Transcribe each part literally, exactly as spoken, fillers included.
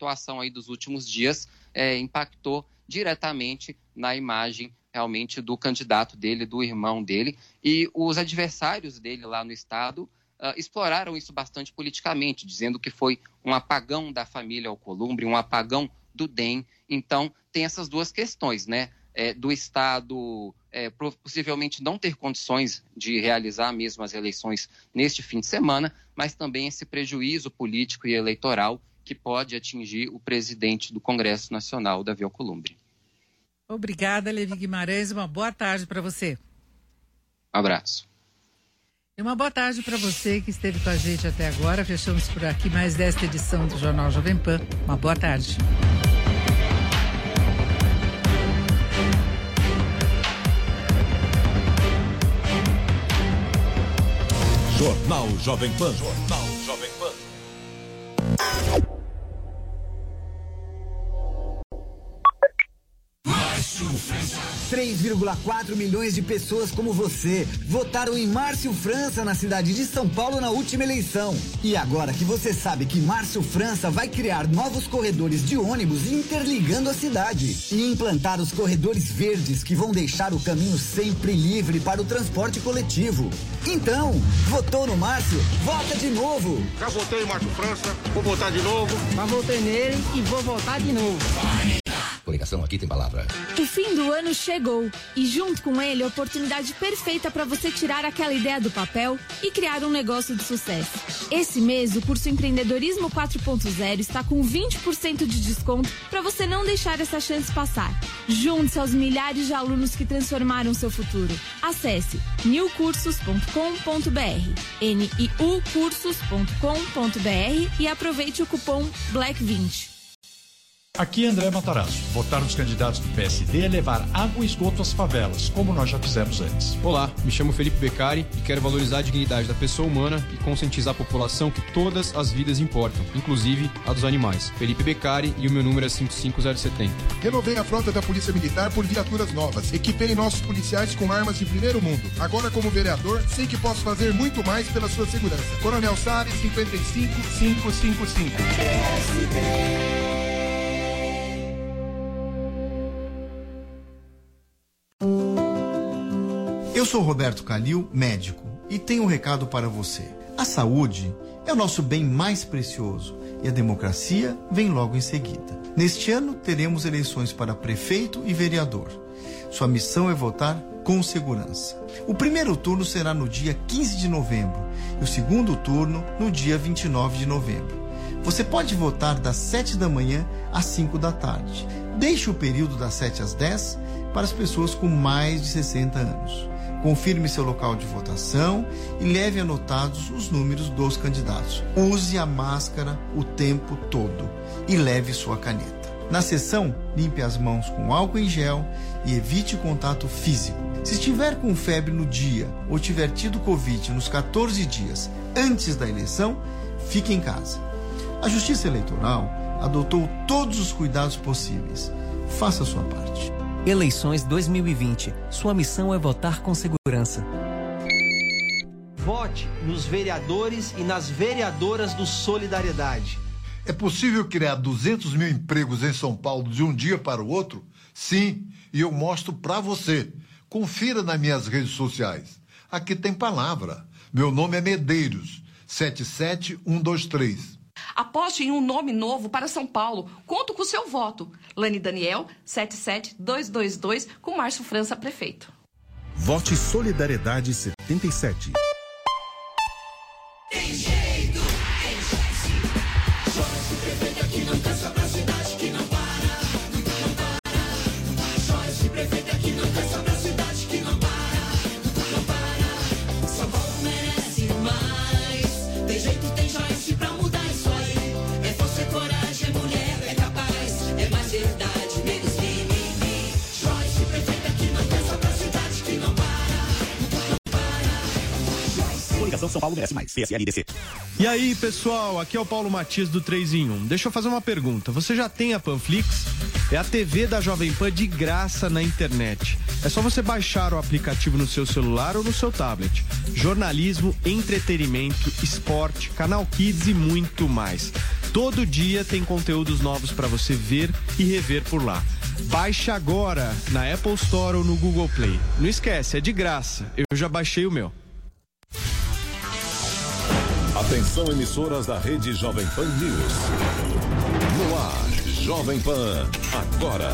situação aí dos últimos dias é, impactou diretamente na imagem realmente do candidato dele, do irmão dele, e os adversários dele lá no estado uh, exploraram isso bastante politicamente, dizendo que foi um apagão da família Alcolumbre, um apagão do D E M. Então, tem essas duas questões, né? É, do Estado é, possivelmente não ter condições de realizar mesmo as eleições neste fim de semana, mas também esse prejuízo político e eleitoral que pode atingir o presidente do Congresso Nacional, Davi Alcolumbre. Obrigada, Levi Guimarães. Uma boa tarde para você. Um abraço. E uma boa tarde para você que esteve com a gente até agora. Fechamos por aqui mais desta edição do Jornal Jovem Pan. Uma boa tarde. Jornal Jovem Pan. Jornal Jovem Pan. três vírgula quatro milhões de pessoas como você votaram em Márcio França na cidade de São Paulo na última eleição. E agora que você sabe que Márcio França vai criar novos corredores de ônibus interligando a cidade e implantar os corredores verdes que vão deixar o caminho sempre livre para o transporte coletivo. Então, votou no Márcio? Vota de novo! Já votei em Márcio França, vou votar de novo. Já votei nele e vou votar de novo. Coligação, aqui tem palavra. O fim do ano chegou e junto com ele a oportunidade perfeita para você tirar aquela ideia do papel e criar um negócio de sucesso. Esse mês o curso Empreendedorismo quatro ponto zero está com vinte por cento de desconto para você não deixar essa chance passar. Junte-se aos milhares de alunos que transformaram seu futuro. Acesse new cursos ponto com ponto b r, N I U cursos ponto com ponto b r e aproveite o cupom Black vinte. Aqui André Matarazzo. Votar nos candidatos do P S D é levar água e esgoto às favelas, como nós já fizemos antes. Olá, me chamo Felipe Beccari e quero valorizar a dignidade da pessoa humana e conscientizar a população que todas as vidas importam, inclusive a dos animais. Felipe Beccari e o meu número é cinco cinco zero sete zero. Renovei a frota da Polícia Militar por viaturas novas. Equipei nossos policiais com armas de primeiro mundo. Agora, como vereador, sei que posso fazer muito mais pela sua segurança. Coronel Salles, cinquenta e cinco mil quinhentos e cinquenta e cinco. Eu sou Roberto Calil, médico, e tenho um recado para você. A saúde é o nosso bem mais precioso e a democracia vem logo em seguida. Neste ano, teremos eleições para prefeito e vereador. Sua missão é votar com segurança. O primeiro turno será no dia quinze de novembro e o segundo turno no dia vinte e nove de novembro. Você pode votar das sete da manhã às cinco da tarde. Deixe o período das sete às dez para as pessoas com mais de sessenta anos. Confirme seu local de votação e leve anotados os números dos candidatos. Use a máscara o tempo todo e leve sua caneta. Na sessão, limpe as mãos com álcool em gel e evite contato físico. Se estiver com febre no dia ou tiver tido Covid nos quatorze dias antes da eleição, fique em casa. A Justiça Eleitoral adotou todos os cuidados possíveis. Faça a sua parte. Eleições dois mil e vinte. Sua missão é votar com segurança. Vote nos vereadores e nas vereadoras do Solidariedade. É possível criar duzentos mil empregos em São Paulo de um dia para o outro? Sim, e eu mostro para você. Confira nas minhas redes sociais. Aqui tem palavra. Meu nome é Medeiros, sete sete um dois três. Aposte em um nome novo para São Paulo. Conto com o seu voto. Lani Daniel, sete sete dois dois dois, com Márcio França, prefeito. Vote Solidariedade setenta e sete. Tem jeito, tem jeito. Joyce, prefeita que não cansa pra cidade que não para. Não para. Joyce, prefeita que não cansa pra cidade que não para. Não para. São Paulo merece mais. Tem jeito, tem Joyce pra mudar. Coragem, mulher é capaz, é mais verdade, menos mimimi. Joyce, prefeita que não pensa pra cidade que não para, não para. Joyce. Coligação São Paulo merece mais, P S L D C. E aí, pessoal, aqui é o Paulo Matias do três em um. Deixa eu fazer uma pergunta. Você já tem a Panflix? É a T V da Jovem Pan de graça na internet. É só você baixar o aplicativo no seu celular ou no seu tablet. Jornalismo, entretenimento, esporte, canal Kids e muito mais. Todo dia tem conteúdos novos para você ver e rever por lá. Baixe agora na Apple Store ou no Google Play. Não esquece, é de graça. Eu já baixei o meu. Atenção, emissoras da rede Jovem Pan News. No ar, Jovem Pan, agora.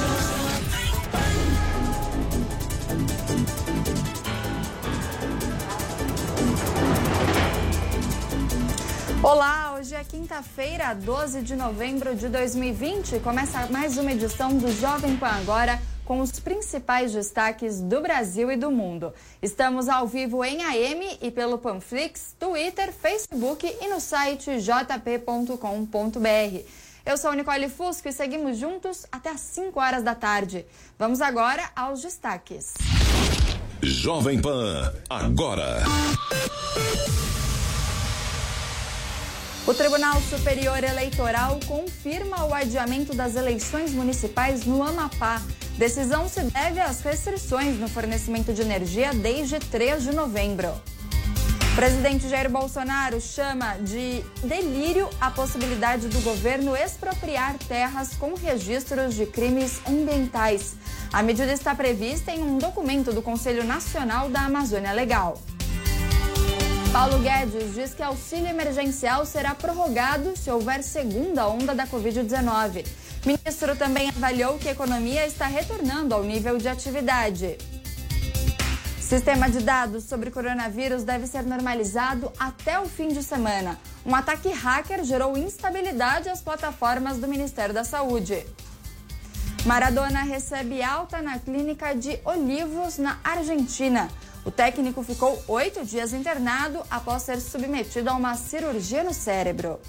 Olá, hoje é quinta-feira, doze de novembro de dois mil e vinte. Começa mais uma edição do Jovem Pan Agora, com os principais destaques do Brasil e do mundo. Estamos ao vivo em A M e pelo Panflix, Twitter, Facebook e no site j p ponto com ponto b r. Eu sou Nicole Fusco e seguimos juntos até às cinco horas da tarde. Vamos agora aos destaques. Jovem Pan, agora. O Tribunal Superior Eleitoral confirma o adiamento das eleições municipais no Amapá. Decisão se deve às restrições no fornecimento de energia desde três de novembro. O presidente Jair Bolsonaro chama de delírio a possibilidade do governo expropriar terras com registros de crimes ambientais. A medida está prevista em um documento do Conselho Nacional da Amazônia Legal. Paulo Guedes diz que auxílio emergencial será prorrogado se houver segunda onda da covid dezenove. O ministro também avaliou que a economia está retornando ao nível de atividade. Sistema de dados sobre coronavírus deve ser normalizado até o fim de semana. Um ataque hacker gerou instabilidade às plataformas do Ministério da Saúde. Maradona recebe alta na clínica de Olivos, na Argentina. O técnico ficou oito dias internado após ser submetido a uma cirurgia no cérebro.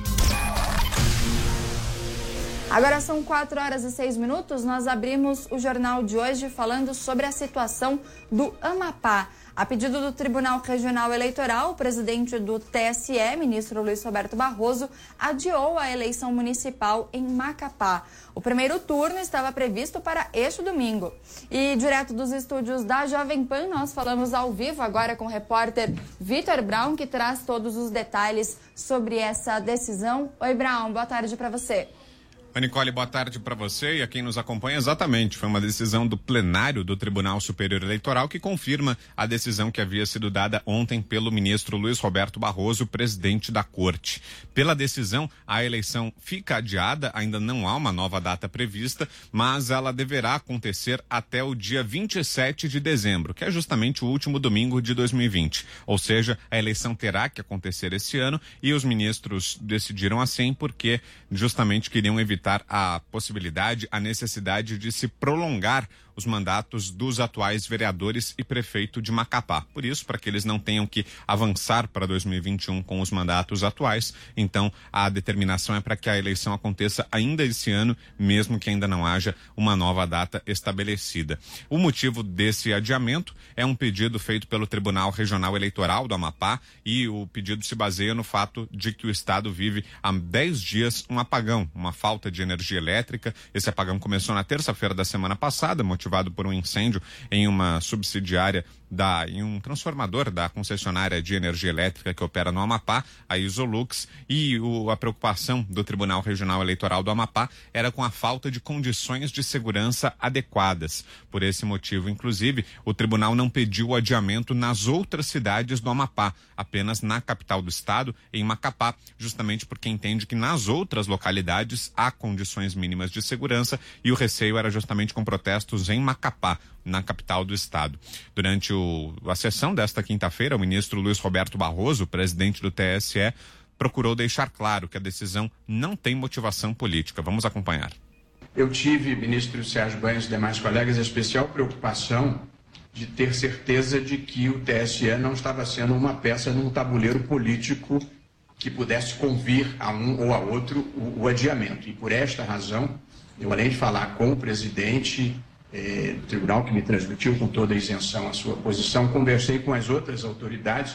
Agora são quatro horas e seis minutos. Nós abrimos o jornal de hoje falando sobre a situação do Amapá. A pedido do Tribunal Regional Eleitoral, o presidente do T S E, ministro Luiz Roberto Barroso, adiou a eleição municipal em Macapá. O primeiro turno estava previsto para este domingo. E direto dos estúdios da Jovem Pan, nós falamos ao vivo agora com o repórter Vitor Brown, que traz todos os detalhes sobre essa decisão. Oi, Brown, boa tarde para você. Oi, Nicole, boa tarde para você e a quem nos acompanha. Exatamente, foi uma decisão do plenário do Tribunal Superior Eleitoral que confirma a decisão que havia sido dada ontem pelo ministro Luiz Roberto Barroso, presidente da Corte. Pela decisão, a eleição fica adiada, ainda não há uma nova data prevista, mas ela deverá acontecer até o dia vinte e sete de dezembro, que é justamente o último domingo de dois mil e vinte. Ou seja, a eleição terá que acontecer esse ano e os ministros decidiram assim porque justamente queriam evitar a possibilidade, a necessidade de se prolongar os mandatos dos atuais vereadores e prefeito de Macapá. Por isso, para que eles não tenham que avançar para dois mil e vinte e um com os mandatos atuais, então a determinação é para que a eleição aconteça ainda esse ano, mesmo que ainda não haja uma nova data estabelecida. O motivo desse adiamento é um pedido feito pelo Tribunal Regional Eleitoral do Amapá e o pedido se baseia no fato de que o estado vive há dez dias um apagão, uma falta de energia elétrica. Esse apagão começou na terça-feira da semana passada, motivado por um incêndio em uma subsidiária da, em um transformador da concessionária de energia elétrica que opera no Amapá, a Isolux, e o, a preocupação do Tribunal Regional Eleitoral do Amapá era com a falta de condições de segurança adequadas. Por esse motivo, inclusive, o tribunal não pediu o adiamento nas outras cidades do Amapá, apenas na capital do estado, em Macapá, justamente porque entende que nas outras localidades há condições mínimas de segurança e o receio era justamente com protestos em Macapá, na capital do estado. Durante o, a sessão desta quinta-feira, o ministro Luiz Roberto Barroso, presidente do T S E, procurou deixar claro que a decisão não tem motivação política. Vamos acompanhar. Eu tive, ministro Sérgio Banhos e demais colegas, a especial preocupação de ter certeza de que o T S E não estava sendo uma peça num tabuleiro político que pudesse convir a um ou a outro o, o adiamento. E por esta razão, eu, além de falar com o presidente É, do tribunal, que me transmitiu com toda a isenção a sua posição, conversei com as outras autoridades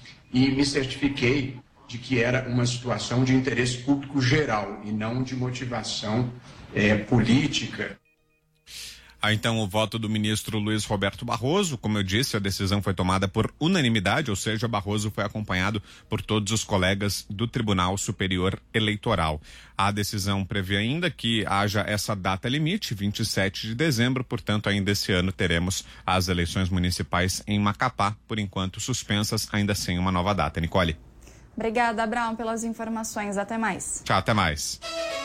e me certifiquei de que era uma situação de interesse público geral e não de motivação é, política. Há então o voto do ministro Luiz Roberto Barroso. Como eu disse, a decisão foi tomada por unanimidade, ou seja, Barroso foi acompanhado por todos os colegas do Tribunal Superior Eleitoral. A decisão prevê ainda que haja essa data limite, vinte e sete de dezembro, portanto, ainda esse ano teremos as eleições municipais em Macapá, por enquanto suspensas, ainda sem uma nova data. Nicole. Obrigada, Abraão, pelas informações. Até mais. Tchau, até mais.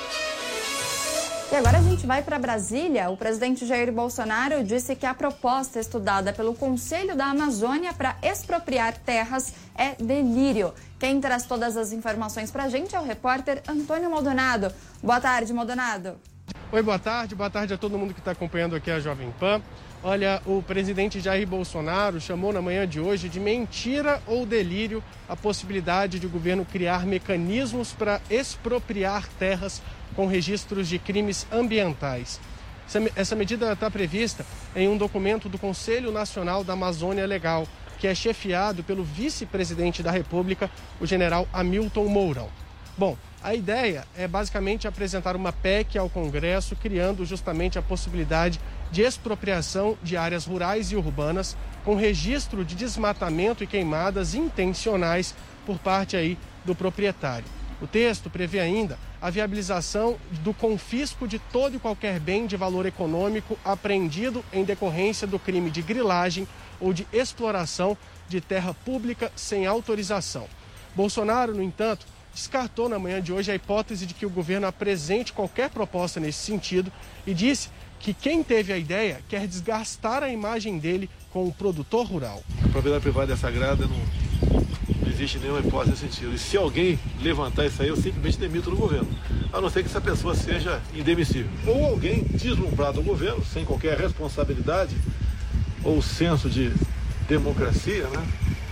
E agora a gente vai para Brasília. O presidente Jair Bolsonaro disse que a proposta estudada pelo Conselho da Amazônia para expropriar terras é delírio. Quem traz todas as informações para a gente é o repórter Antônio Maldonado. Boa tarde, Maldonado. Oi, boa tarde. Boa tarde a todo mundo que está acompanhando aqui a Jovem Pan. Olha, o presidente Jair Bolsonaro chamou na manhã de hoje de mentira ou delírio a possibilidade de o governo criar mecanismos para expropriar terras com registros de crimes ambientais. Essa, essa medida está prevista em um documento do Conselho Nacional da Amazônia Legal, que é chefiado pelo vice-presidente da República, o general Hamilton Mourão. Bom, a ideia é basicamente apresentar uma P E C ao Congresso, criando justamente a possibilidade de expropriação de áreas rurais e urbanas com registro de desmatamento e queimadas intencionais por parte aí do proprietário. O texto prevê ainda a viabilização do confisco de todo e qualquer bem de valor econômico apreendido em decorrência do crime de grilagem ou de exploração de terra pública sem autorização. Bolsonaro, no entanto, descartou na manhã de hoje a hipótese de que o governo apresente qualquer proposta nesse sentido e disse que quem teve a ideia quer desgastar a imagem dele com o produtor rural. A propriedade privada é sagrada, não, não existe nenhuma hipótese nesse sentido. E se alguém levantar isso aí, eu simplesmente demito do governo, a não ser que essa pessoa seja indemissível. Ou alguém deslumbrado do governo, sem qualquer responsabilidade ou senso de democracia, né?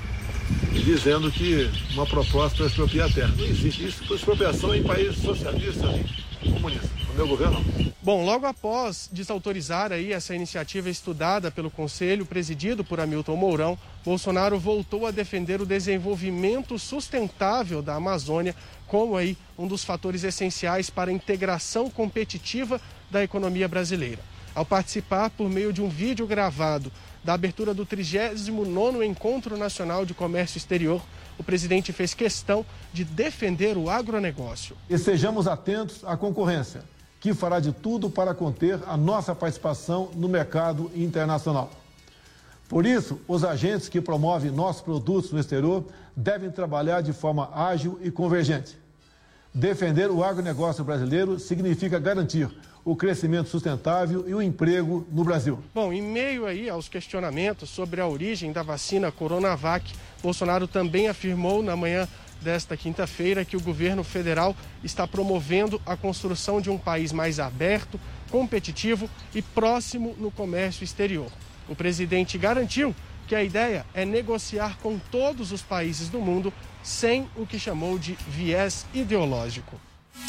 Dizendo que uma proposta para expropriar a terra. Não existe isso, por expropriação em países socialistas e comunistas. No meu governo, não. Bom, logo após desautorizar aí essa iniciativa estudada pelo Conselho, presidido por Hamilton Mourão, Bolsonaro voltou a defender o desenvolvimento sustentável da Amazônia como aí um dos fatores essenciais para a integração competitiva da economia brasileira. Ao participar por meio de um vídeo gravado da abertura do trigésimo nono Encontro Nacional de Comércio Exterior, o presidente fez questão de defender o agronegócio. E sejamos atentos à concorrência, que fará de tudo para conter a nossa participação no mercado internacional. Por isso, os agentes que promovem nossos produtos no exterior devem trabalhar de forma ágil e convergente. Defender o agronegócio brasileiro significa garantir o crescimento sustentável e o emprego no Brasil. Bom, em meio aí aos questionamentos sobre a origem da vacina Coronavac, Bolsonaro também afirmou na manhã desta quinta-feira que o governo federal está promovendo a construção de um país mais aberto, competitivo e próximo no comércio exterior. O presidente garantiu que a ideia é negociar com todos os países do mundo sem o que chamou de viés ideológico.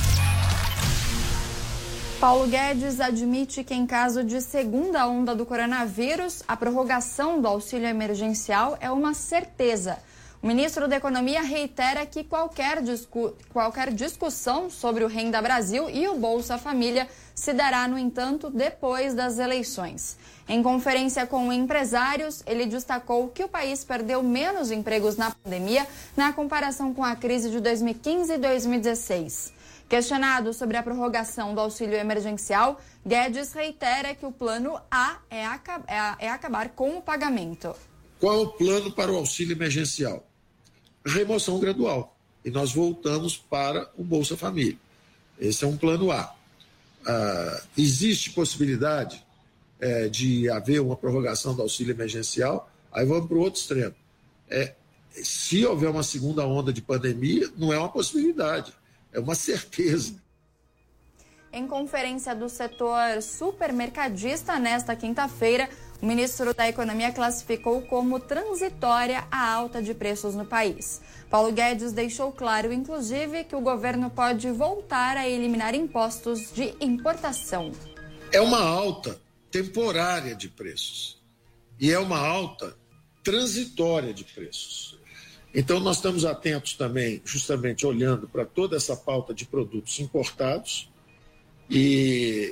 Paulo Guedes admite que, em caso de segunda onda do coronavírus, a prorrogação do auxílio emergencial é uma certeza. O ministro da Economia reitera que qualquer, discu- qualquer discussão sobre o Renda Brasil e o Bolsa Família se dará, no entanto, depois das eleições. Em conferência com empresários, ele destacou que o país perdeu menos empregos na pandemia na comparação com a crise de dois mil e quinze e dois mil e dezesseis. Questionado sobre a prorrogação do auxílio emergencial, Guedes reitera que o plano A é, aca- é acabar com o pagamento. Qual é o plano para o auxílio emergencial? Remoção gradual. E nós voltamos para o Bolsa Família. Esse é um plano A. Ah, existe possibilidade é, de haver uma prorrogação do auxílio emergencial? Aí vamos para o outro extremo. É, se houver uma segunda onda de pandemia, não é uma possibilidade. É uma certeza. Em conferência do setor supermercadista nesta quinta-feira, o ministro da Economia classificou como transitória a alta de preços no país. Paulo Guedes deixou claro, inclusive, que o governo pode voltar a eliminar impostos de importação. É uma alta temporária de preços e é uma alta transitória de preços. Então, nós estamos atentos também, justamente olhando para toda essa pauta de produtos importados e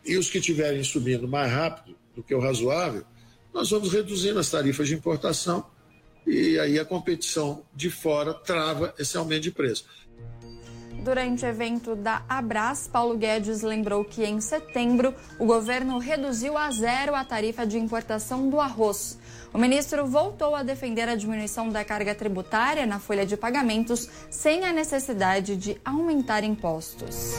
E os que estiverem subindo mais rápido do que o razoável, nós vamos reduzindo as tarifas de importação e aí a competição de fora trava esse aumento de preço. Durante o evento da Abras, Paulo Guedes lembrou que em setembro o governo reduziu a zero a tarifa de importação do arroz. O ministro voltou a defender a diminuição da carga tributária na folha de pagamentos sem a necessidade de aumentar impostos.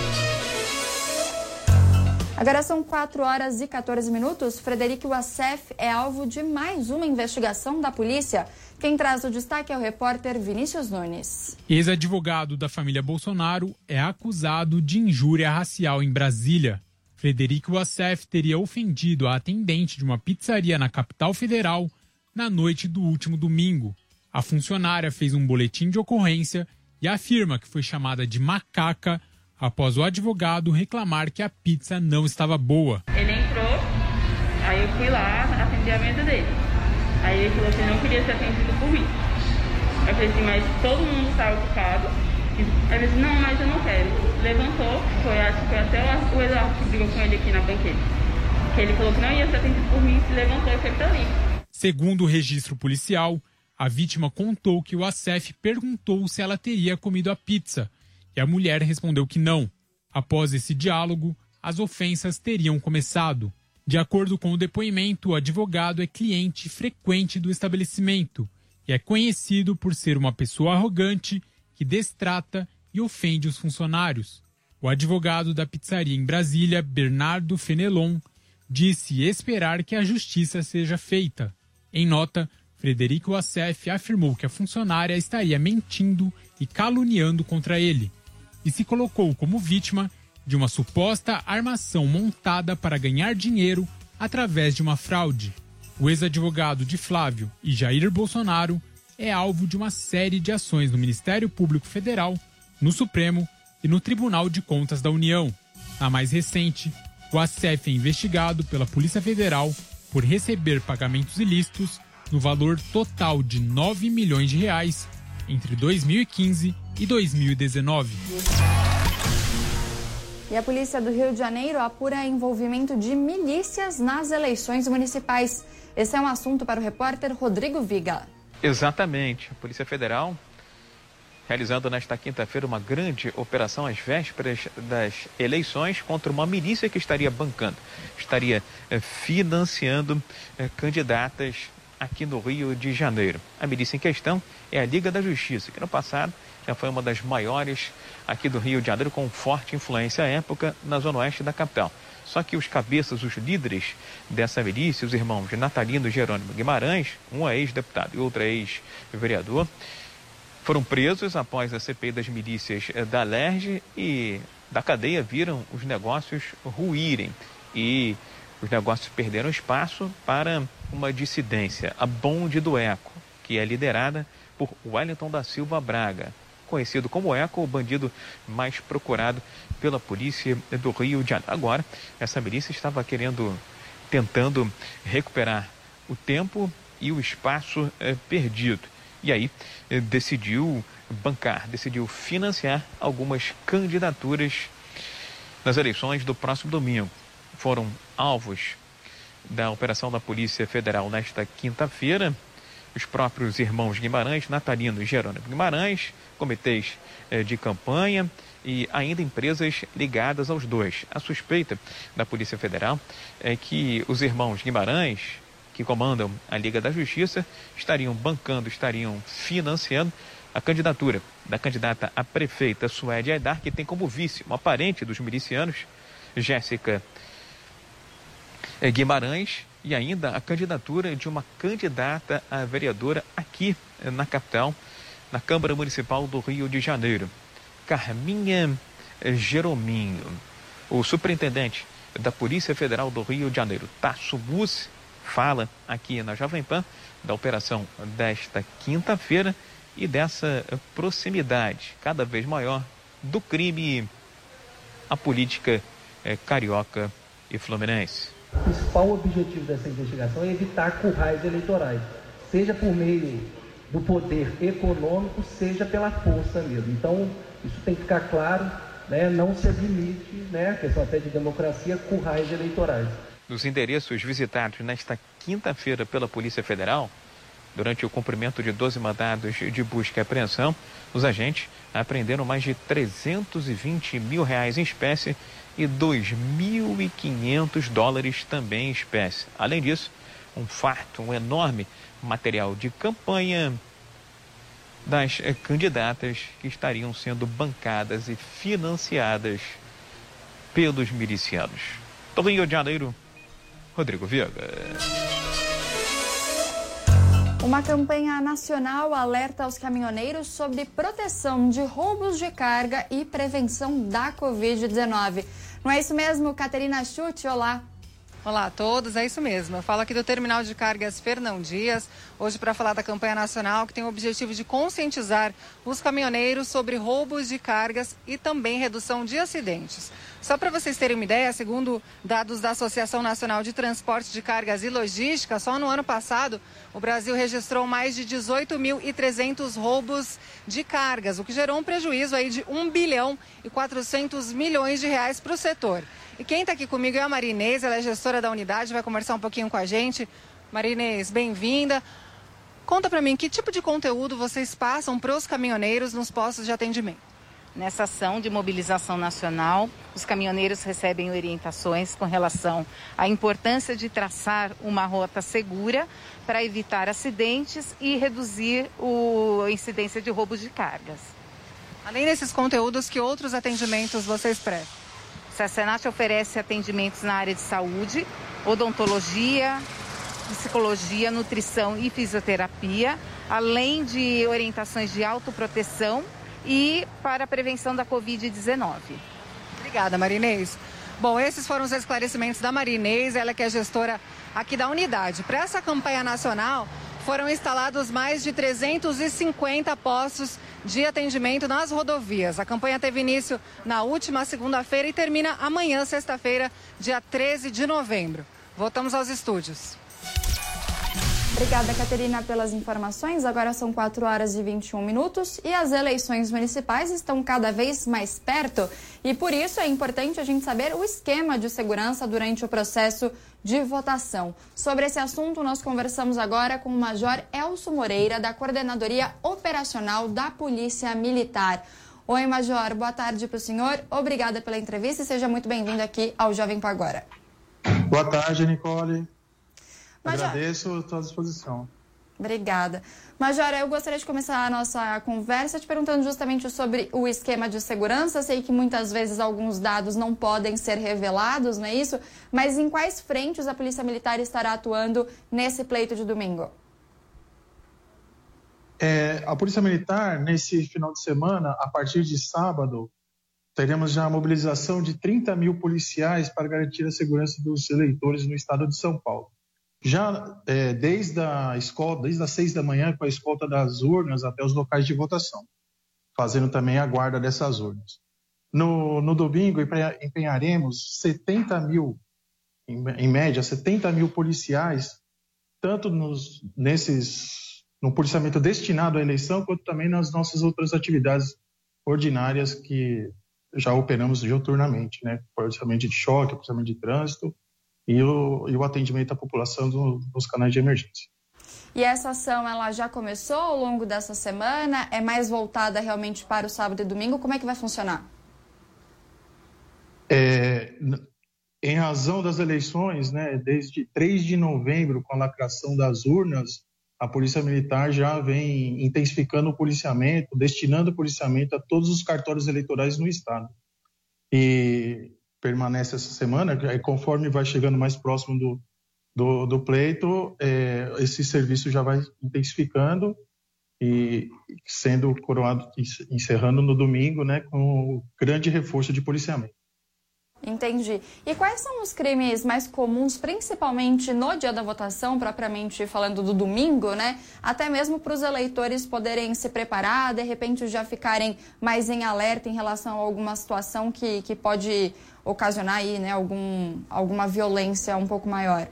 Agora são quatro horas e quatorze minutos. Frederico Wassef é alvo de mais uma investigação da polícia. Quem traz o destaque é o repórter Vinícius Nunes. Ex-advogado da família Bolsonaro é acusado de injúria racial em Brasília. Frederico Wassef teria ofendido a atendente de uma pizzaria na capital federal na noite do último domingo. A funcionária fez um boletim de ocorrência e afirma que foi chamada de macaca após o advogado reclamar que a pizza não estava boa. Ele entrou, aí eu fui lá atender a mesa dele. Aí ele falou que não queria ser atendido por mim. Aí eu falei assim, mas todo mundo está ocupado. Aí ele disse, não, mas eu não quero. Levantou, foi, acho que foi até o Eduardo que brigou com ele aqui na banqueta. Que ele falou que não ia ser atendido por mim, se levantou e foi pra ali. Segundo o registro policial, a vítima contou que o Wassef perguntou se ela teria comido a pizza. E a mulher respondeu que não. Após esse diálogo, as ofensas teriam começado. De acordo com o depoimento, o advogado é cliente frequente do estabelecimento e é conhecido por ser uma pessoa arrogante que destrata e ofende os funcionários. O advogado da pizzaria em Brasília, Bernardo Fenelon, disse esperar que a justiça seja feita. Em nota, Frederico Wassef afirmou que a funcionária estaria mentindo e caluniando contra ele e se colocou como vítima de uma suposta armação montada para ganhar dinheiro através de uma fraude. O ex-advogado de Flávio e Jair Bolsonaro é alvo de uma série de ações no Ministério Público Federal, no Supremo e no Tribunal de Contas da União. Na mais recente, o Wassef é investigado pela Polícia Federal por receber pagamentos ilícitos no valor total de nove milhões de reais entre dois mil e quinze e dois mil e dezenove. E a polícia do Rio de Janeiro apura envolvimento de milícias nas eleições municipais. Esse é um assunto para o repórter Rodrigo Viga. Exatamente. A Polícia Federal realizando nesta quinta-feira uma grande operação às vésperas das eleições contra uma milícia que estaria bancando, estaria eh, financiando eh, candidatas aqui no Rio de Janeiro. A milícia em questão é a Liga da Justiça, que no passado já foi uma das maiores aqui do Rio de Janeiro, com forte influência à época na zona oeste da capital. Só que os cabeças, os líderes dessa milícia, os irmãos Natalino e Jerônimo Guimarães, um é ex-deputado e outro é ex-vereador, foram presos após a C P I das milícias da Alerj e da cadeia viram os negócios ruírem e os negócios perderam espaço para uma dissidência, a Bonde do Eco, que é liderada por Wellington da Silva Braga, conhecido como Eco, o bandido mais procurado pela polícia do Rio de Janeiro. Agora, essa milícia estava querendo, tentando recuperar o tempo e o espaço eh, perdido. E aí eh, decidiu bancar, decidiu financiar algumas candidaturas nas eleições do próximo domingo. Foram alvos da operação da Polícia Federal nesta quinta-feira os próprios irmãos Guimarães, Natalino e Jerônimo Guimarães, comitês eh, de campanha e ainda empresas ligadas aos dois. A suspeita da Polícia Federal é que os irmãos Guimarães, que comandam a Liga da Justiça, estariam bancando, estariam financiando a candidatura da candidata a prefeita Suede Aidar, que tem como vice uma parente dos milicianos, Jéssica Guimarães, e ainda a candidatura de uma candidata a vereadora aqui na capital, na Câmara Municipal do Rio de Janeiro, Carminha Jerominho. O superintendente da Polícia Federal do Rio de Janeiro, Tasso Bussi, fala aqui na Jovem Pan da operação desta quinta-feira e dessa proximidade cada vez maior do crime à política eh, carioca e fluminense. O principal objetivo dessa investigação é evitar currais eleitorais, seja por meio do poder econômico, seja pela força mesmo. Então, isso tem que ficar claro né, não se admite, né, a questão até de democracia, currais eleitorais. Nos endereços visitados nesta quinta-feira pela Polícia Federal, durante o cumprimento de doze mandados de busca e apreensão, os agentes apreenderam mais de trezentos e vinte mil reais em espécie e dois mil e quinhentos dólares também em espécie. Além disso, um farto, um enorme material de campanha das candidatas que estariam sendo bancadas e financiadas pelos milicianos. Do Rio de Janeiro, Rodrigo Viega. Uma campanha nacional alerta aos caminhoneiros sobre proteção de roubos de carga e prevenção da covid dezenove. Não é isso mesmo, Caterina Schutt? Olá. Olá a todos, é isso mesmo. Eu falo aqui do Terminal de Cargas Fernão Dias, hoje para falar da campanha nacional que tem o objetivo de conscientizar os caminhoneiros sobre roubos de cargas e também redução de acidentes. Só para vocês terem uma ideia, segundo dados da Associação Nacional de Transporte de Cargas e Logística, só no ano passado o Brasil registrou mais de dezoito mil e trezentos roubos de cargas, o que gerou um prejuízo aí de um bilhão e quatrocentos milhões de reais para o setor. E quem está aqui comigo é a Marinês, ela é gestora da unidade, vai conversar um pouquinho com a gente. Marinês, bem-vinda. Conta para mim, que tipo de conteúdo vocês passam para os caminhoneiros nos postos de atendimento? Nessa ação de mobilização nacional, os caminhoneiros recebem orientações com relação à importância de traçar uma rota segura para evitar acidentes e reduzir o- a incidência de roubos de cargas. Além desses conteúdos, que outros atendimentos vocês prestam? A Senat oferece atendimentos na área de saúde, odontologia, psicologia, nutrição e fisioterapia, além de orientações de autoproteção e para a prevenção da covid dezenove. Obrigada, Marinês. Bom, esses foram os esclarecimentos da Marinês, ela que é gestora aqui da unidade. Para essa campanha nacional, foram instalados mais de trezentos e cinquenta postos de atendimento nas rodovias. A campanha teve início na última segunda-feira e termina amanhã, sexta-feira, dia treze de novembro. Voltamos aos estúdios. Obrigada, Caterina, pelas informações. Agora são quatro horas e vinte e um minutos e as eleições municipais estão cada vez mais perto. E por isso é importante a gente saber o esquema de segurança durante o processo de votação. Sobre esse assunto, nós conversamos agora com o Major Elcio Moreira, da Coordenadoria Operacional da Polícia Militar. Oi, Major, boa tarde para o senhor. Obrigada pela entrevista e seja muito bem-vindo aqui ao Jovem Pan Agora. Boa tarde, Nicole. Major. Agradeço, estou à disposição. Obrigada. Major, eu gostaria de começar a nossa conversa te perguntando justamente sobre o esquema de segurança. Sei que muitas vezes alguns dados não podem ser revelados, não é isso? Mas em quais frentes a Polícia Militar estará atuando nesse pleito de domingo? É, a Polícia Militar, nesse final de semana, a partir de sábado, teremos já a mobilização de trinta mil policiais para garantir a segurança dos eleitores no estado de São Paulo. Já é, desde a escolta, desde as seis da manhã, com a escolta das urnas até os locais de votação, fazendo também a guarda dessas urnas. No, no domingo, empenharemos setenta mil, em, em média, setenta mil policiais, tanto nos, nesses, no policiamento destinado à eleição, quanto também nas nossas outras atividades ordinárias que já operamos diuturnamente, né? Policiamento de choque, policiamento de trânsito, E o, e o atendimento à população do, dos canais de emergência. E essa ação, ela já começou ao longo dessa semana? É mais voltada realmente para o sábado e domingo? Como é que vai funcionar? É, em razão das eleições, né, desde três de novembro, com a lacração das urnas, a Polícia Militar já vem intensificando o policiamento, destinando o policiamento a todos os cartórios eleitorais no estado. E permanece essa semana, e conforme vai chegando mais próximo do, do, do pleito, é, esse serviço já vai intensificando e sendo coroado, encerrando no domingo, né, com um grande reforço de policiamento. Entendi. E quais são os crimes mais comuns, principalmente no dia da votação, propriamente falando do domingo, né? Até mesmo para os eleitores poderem se preparar, de repente já ficarem mais em alerta em relação a alguma situação que, que pode ocasionar aí, né, algum, alguma violência um pouco maior.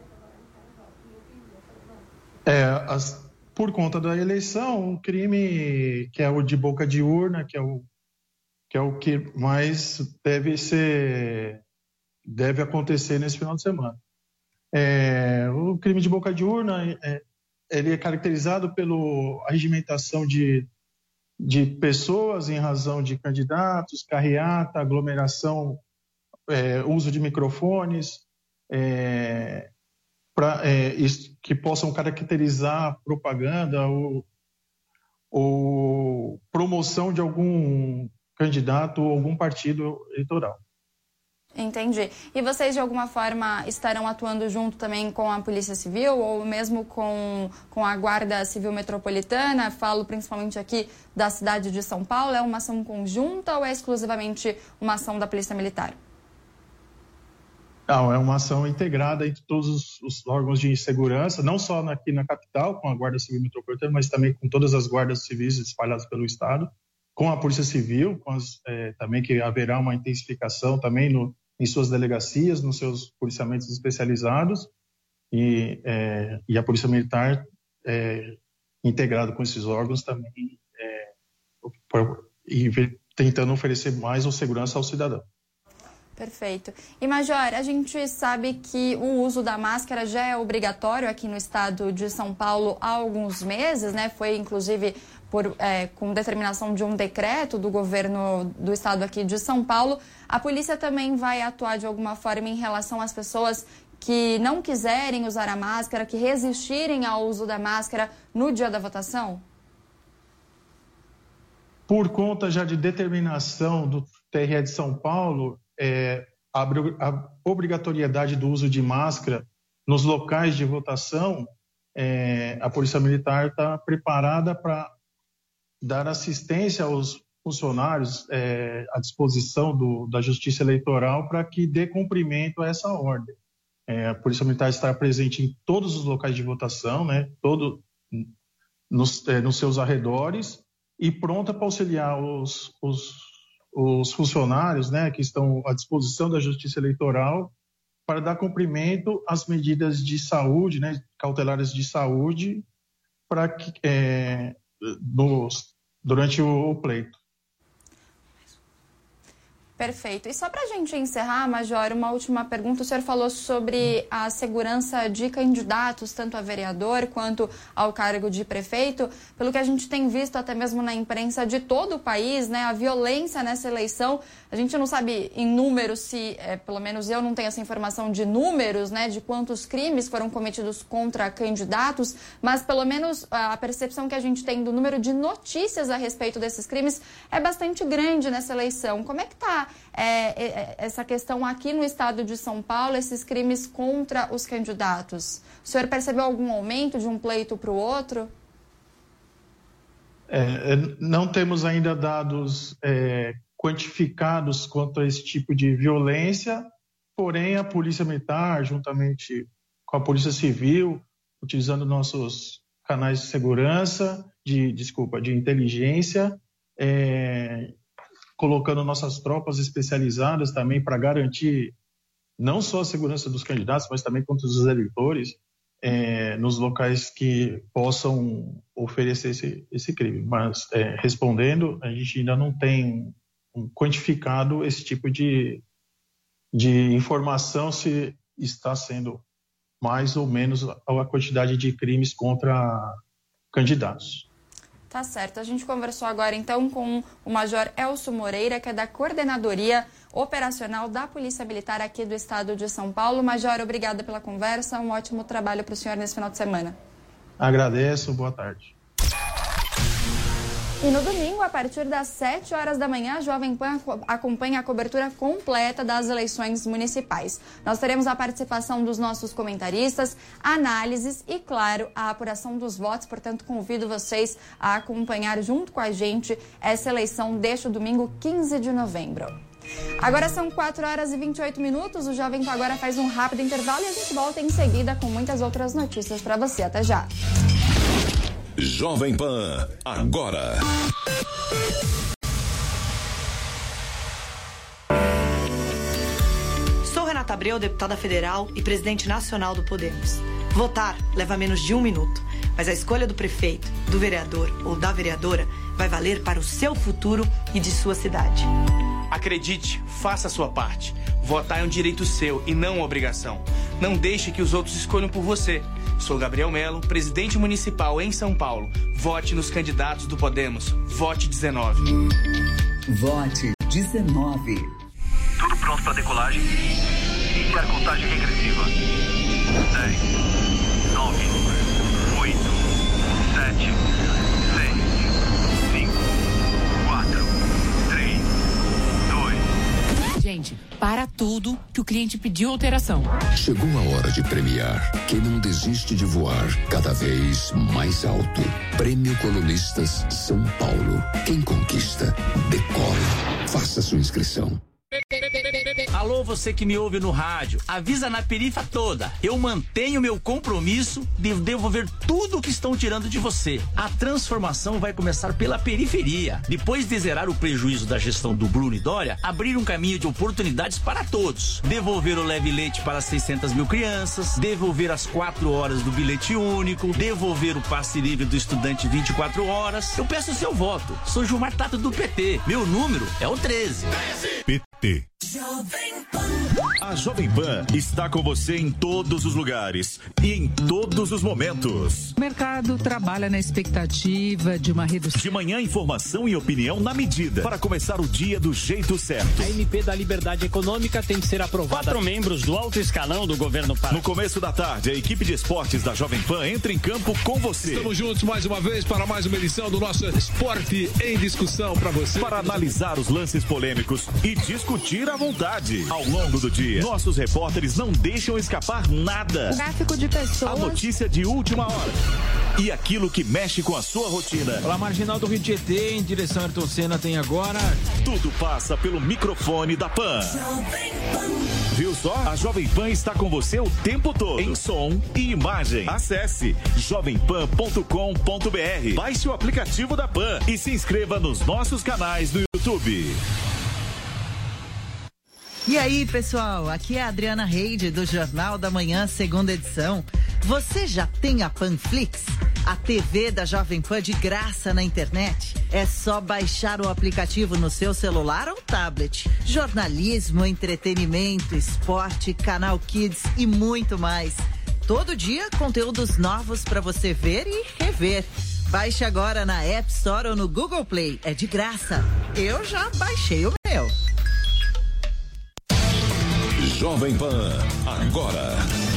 É, as, por conta da eleição, um crime que é o de boca de urna, que é o que é o que mais deve ser, deve acontecer nesse final de semana. É, o crime de boca de urna, é, ele é caracterizado pela arregimentação de, de pessoas em razão de candidatos, carreata, aglomeração, é, uso de microfones, é, pra, é, isso, que possam caracterizar propaganda ou, ou promoção de algum candidato ou algum partido eleitoral. Entendi. E vocês, de alguma forma, estarão atuando junto também com a Polícia Civil ou mesmo com, com a Guarda Civil Metropolitana? Falo principalmente aqui da cidade de São Paulo. É uma ação conjunta ou é exclusivamente uma ação da Polícia Militar? Não, é uma ação integrada entre todos os, os órgãos de segurança, não só aqui na capital, com a Guarda Civil Metropolitana, mas também com todas as guardas civis espalhadas pelo Estado, com a Polícia Civil, com as, é, também que haverá uma intensificação também no, em suas delegacias, nos seus policiamentos especializados, e, é, e a Polícia Militar, é, integrado com esses órgãos também, é, e tentando oferecer mais segurança ao cidadão. Perfeito. E, Major, a gente sabe que o uso da máscara já é obrigatório aqui no estado de São Paulo há alguns meses, né? Foi, inclusive, por, é, com determinação de um decreto do governo do estado aqui de São Paulo. A polícia também vai atuar de alguma forma em relação às pessoas que não quiserem usar a máscara, que resistirem ao uso da máscara no dia da votação? Por conta já de determinação do T R E de São Paulo, É, a, a obrigatoriedade do uso de máscara nos locais de votação, é, a Polícia Militar está preparada para dar assistência aos funcionários é, à disposição do, da Justiça Eleitoral para que dê cumprimento a essa ordem. É, a Polícia Militar está presente em todos os locais de votação, né, todo, nos, é, nos seus arredores, e pronta para auxiliar os, os os funcionários, né, que estão à disposição da Justiça Eleitoral para dar cumprimento às medidas de saúde, né, cautelares de saúde, para que, é, nos, durante o, o pleito. Perfeito. E só para a gente encerrar, Major, uma última pergunta. O senhor falou sobre a segurança de candidatos, tanto a vereador quanto ao cargo de prefeito. Pelo que a gente tem visto até mesmo na imprensa de todo o país, né, a violência nessa eleição, a gente não sabe em números se, é, pelo menos eu não tenho essa informação de números, né, de quantos crimes foram cometidos contra candidatos, mas pelo menos a percepção que a gente tem do número de notícias a respeito desses crimes é bastante grande nessa eleição. Como é que está É, essa questão aqui no estado de São Paulo, esses crimes contra os candidatos? O senhor percebeu algum aumento de um pleito para o outro? É, não temos ainda dados é, quantificados quanto a esse tipo de violência, porém a Polícia Militar, juntamente com a Polícia Civil, utilizando nossos canais de segurança, de, desculpa, de inteligência, é, colocando nossas tropas especializadas também para garantir não só a segurança dos candidatos, mas também contra os eleitores, é, nos locais que possam oferecer esse, esse crime. Mas, é, respondendo, a gente ainda não tem quantificado esse tipo de, de informação, se está sendo mais ou menos a quantidade de crimes contra candidatos. Tá certo. A gente conversou agora, então, com o Major Elcio Moreira, que é da Coordenadoria Operacional da Polícia Militar aqui do estado de São Paulo. Major, obrigada pela conversa. Um ótimo trabalho para o senhor nesse final de semana. Agradeço. Boa tarde. E no domingo, a partir das sete horas da manhã, a Jovem Pan acompanha a cobertura completa das eleições municipais. Nós teremos a participação dos nossos comentaristas, análises e, claro, a apuração dos votos. Portanto, convido vocês a acompanhar junto com a gente essa eleição deste domingo, quinze de novembro. Agora são quatro horas e vinte e oito minutos. O Jovem Pan agora faz um rápido intervalo e a gente volta em seguida com muitas outras notícias para você. Até já! Jovem Pan, agora. Sou Renata Abreu, deputada federal e presidente nacional do Podemos. Votar leva menos de um minuto. Mas a escolha do prefeito, do vereador ou da vereadora vai valer para o seu futuro e de sua cidade. Acredite, faça a sua parte. Votar é um direito seu e não uma obrigação. Não deixe que os outros escolham por você. Sou Gabriel Melo, presidente municipal em São Paulo. Vote nos candidatos do Podemos. Vote dezenove. Vote dezenove. Tudo pronto para decolagem. Iniciar contagem regressiva. dez, nove, oito, sete, seis, cinco, quatro, três, dois. Gente, para tudo que o cliente pediu alteração. Chegou a hora de premiar quem não desiste de voar cada vez mais alto. Prêmio Colunistas São Paulo. Quem conquista, decola. Faça sua inscrição. Alô, você que me ouve no rádio, avisa na perifa toda. Eu mantenho meu compromisso de devolver tudo o que estão tirando de você. A transformação vai começar pela periferia. Depois de zerar o prejuízo da gestão do Bruno e Dória, abrir um caminho de oportunidades para todos. Devolver o leve leite para seiscentas mil crianças, devolver as quatro horas do bilhete único, devolver o passe livre do estudante vinte e quatro horas. Eu peço o seu voto. Sou Gilmar Tato do P T. Meu número é o treze. P T. A Jovem Pan está com você em todos os lugares e em todos os momentos. O mercado trabalha na expectativa de uma redução. De manhã, informação e opinião na medida para começar o dia do jeito certo. A M P da Liberdade Econômica tem que ser aprovada. Quatro membros do alto escalão do governo Pará. No começo da tarde, a equipe de esportes da Jovem Pan entra em campo com você. Estamos juntos mais uma vez para mais uma edição do nosso Esporte em Discussão para você. Para analisar os lances polêmicos e discutir à vontade. Ao longo do dia, nossos repórteres não deixam escapar nada. O gráfico de pessoas. A notícia de última hora. E aquilo que mexe com a sua rotina. Pela marginal do Rio Tietê, em direção a Ayrton Senna, tem agora... Tudo passa pelo microfone da Pan. Viu só? A Jovem Pan está com você o tempo todo. Em som e imagem. Acesse jovem pan ponto com ponto b r. Baixe o aplicativo da Pan e se inscreva nos nossos canais do YouTube. E aí, pessoal, aqui é a Adriana Reide do Jornal da Manhã, segunda edição. Você já tem a Panflix? A T V da Jovem Pan de graça na internet? É só baixar o aplicativo no seu celular ou tablet. Jornalismo, entretenimento, esporte, canal Kids e muito mais. Todo dia, conteúdos novos para você ver e rever. Baixe agora na App Store ou no Google Play. É de graça. Eu já baixei o meu. Jovem Pan, agora.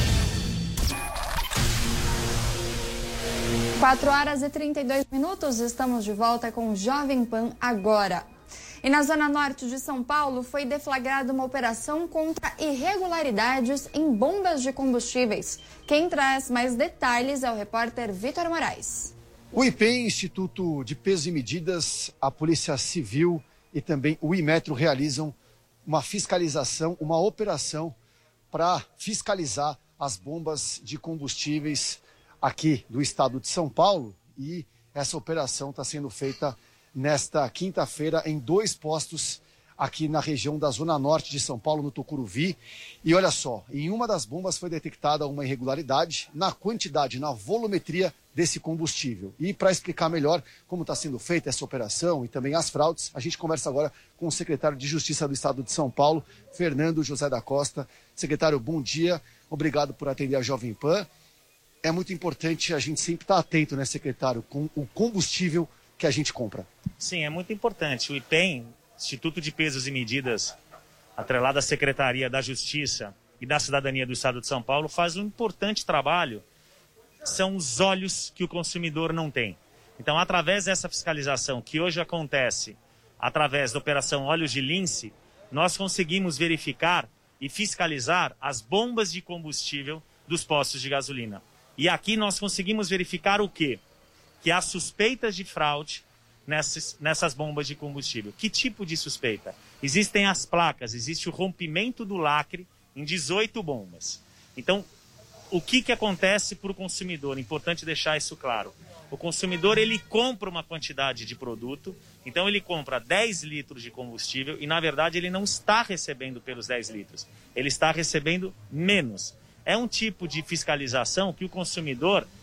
quatro horas e trinta e dois minutos, estamos de volta com Jovem Pan agora. E na zona norte de São Paulo foi deflagrada uma operação contra irregularidades em bombas de combustíveis. Quem traz mais detalhes é o repórter Vitor Moraes. O I P E M, Instituto de Pesos e Medidas, a Polícia Civil e também o Imetro realizam uma fiscalização, uma operação para fiscalizar as bombas de combustíveis aqui do estado de São Paulo. E essa operação está sendo feita nesta quinta-feira em dois postos aqui na região da Zona Norte de São Paulo, no Tucuruvi. E olha só, em uma das bombas foi detectada uma irregularidade na quantidade, na volumetria desse combustível. E para explicar melhor como está sendo feita essa operação e também as fraudes, a gente conversa agora com o secretário de Justiça do Estado de São Paulo, Fernando José da Costa. Secretário, bom dia, obrigado por atender a Jovem Pan. É muito importante a gente sempre estar atento, né, secretário, com o combustível que a gente compra. Sim, é muito importante. O I P E M, Instituto de Pesos e Medidas, atrelado à Secretaria da Justiça e da Cidadania do Estado de São Paulo, faz um importante trabalho. São os olhos que o consumidor não tem. Então, através dessa fiscalização que hoje acontece, através da Operação Olhos de Lince, nós conseguimos verificar e fiscalizar as bombas de combustível dos postos de gasolina. E aqui nós conseguimos verificar o quê? Que há suspeitas de fraude nessas, nessas bombas de combustível. Que tipo de suspeita? Existem as placas, existe o rompimento do lacre em dezoito bombas. Então, o que, que acontece para o consumidor? Importante deixar isso claro. O consumidor, ele compra uma quantidade de produto, então ele compra dez litros de combustível e, na verdade, ele não está recebendo pelos dez litros. Ele está recebendo menos. É um tipo de fiscalização que o consumidor,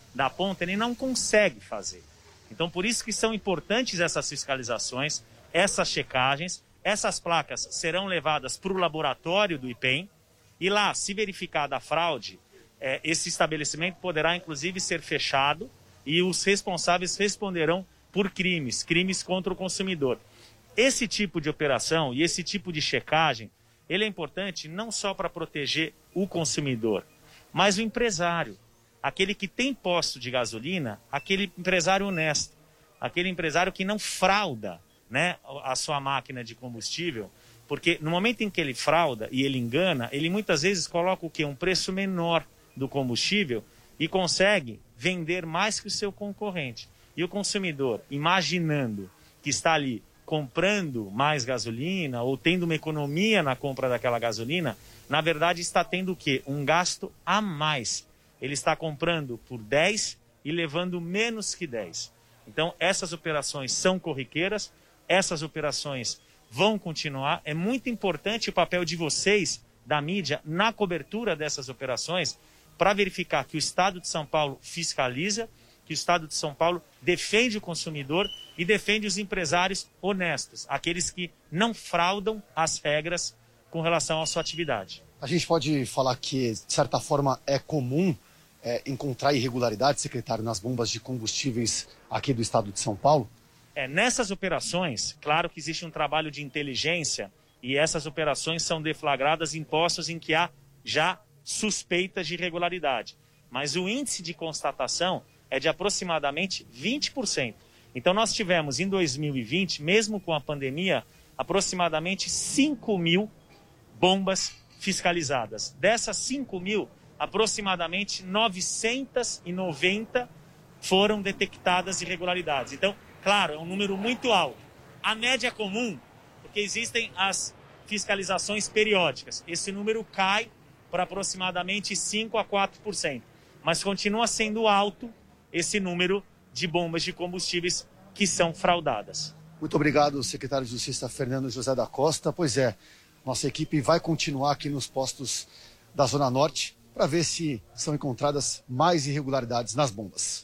da ponta, ele não consegue fazer. Então, por isso que são importantes essas fiscalizações, essas checagens. Essas placas serão levadas para o laboratório do IPEM e lá, se verificada a fraude, é, esse estabelecimento poderá, inclusive, ser fechado e os responsáveis responderão por crimes, crimes contra o consumidor. Esse tipo de operação e esse tipo de checagem, ele é importante não só para proteger o consumidor, mas o empresário, aquele que tem posto de gasolina, aquele empresário honesto, aquele empresário que não frauda, né, a sua máquina de combustível, porque no momento em que ele frauda e ele engana, ele muitas vezes coloca o quê? Um preço menor do combustível e consegue vender mais que o seu concorrente. E o consumidor, imaginando que está ali comprando mais gasolina ou tendo uma economia na compra daquela gasolina, na verdade está tendo o quê? Um gasto a mais. Ele está comprando por dez e levando menos que dez. Então essas operações são corriqueiras, essas operações vão continuar. É muito importante o papel de vocês, da mídia, na cobertura dessas operações, para verificar que o Estado de São Paulo fiscaliza, que o Estado de São Paulo defende o consumidor e defende os empresários honestos, aqueles que não fraudam as regras com relação à sua atividade. A gente pode falar que, de certa forma, é comum é, encontrar irregularidades, secretário, nas bombas de combustíveis aqui do Estado de São Paulo? É, nessas operações, claro que existe um trabalho de inteligência e essas operações são deflagradas em postos em que há já suspeitas de irregularidade. Mas o índice de constatação é de aproximadamente vinte por cento. Então nós tivemos em dois mil e vinte, mesmo com a pandemia, aproximadamente cinco mil bombas fiscalizadas. Dessas cinco mil, aproximadamente novecentas e noventa foram detectadas irregularidades. Então, claro, é um número muito alto. A média comum, porque existem as fiscalizações periódicas, esse número cai para aproximadamente cinco a quatro por cento. Mas continua sendo alto esse número de bombas de combustíveis que são fraudadas. Muito obrigado, secretário de Justiça Fernando José da Costa. Pois é, nossa equipe vai continuar aqui nos postos da Zona Norte para ver se são encontradas mais irregularidades nas bombas.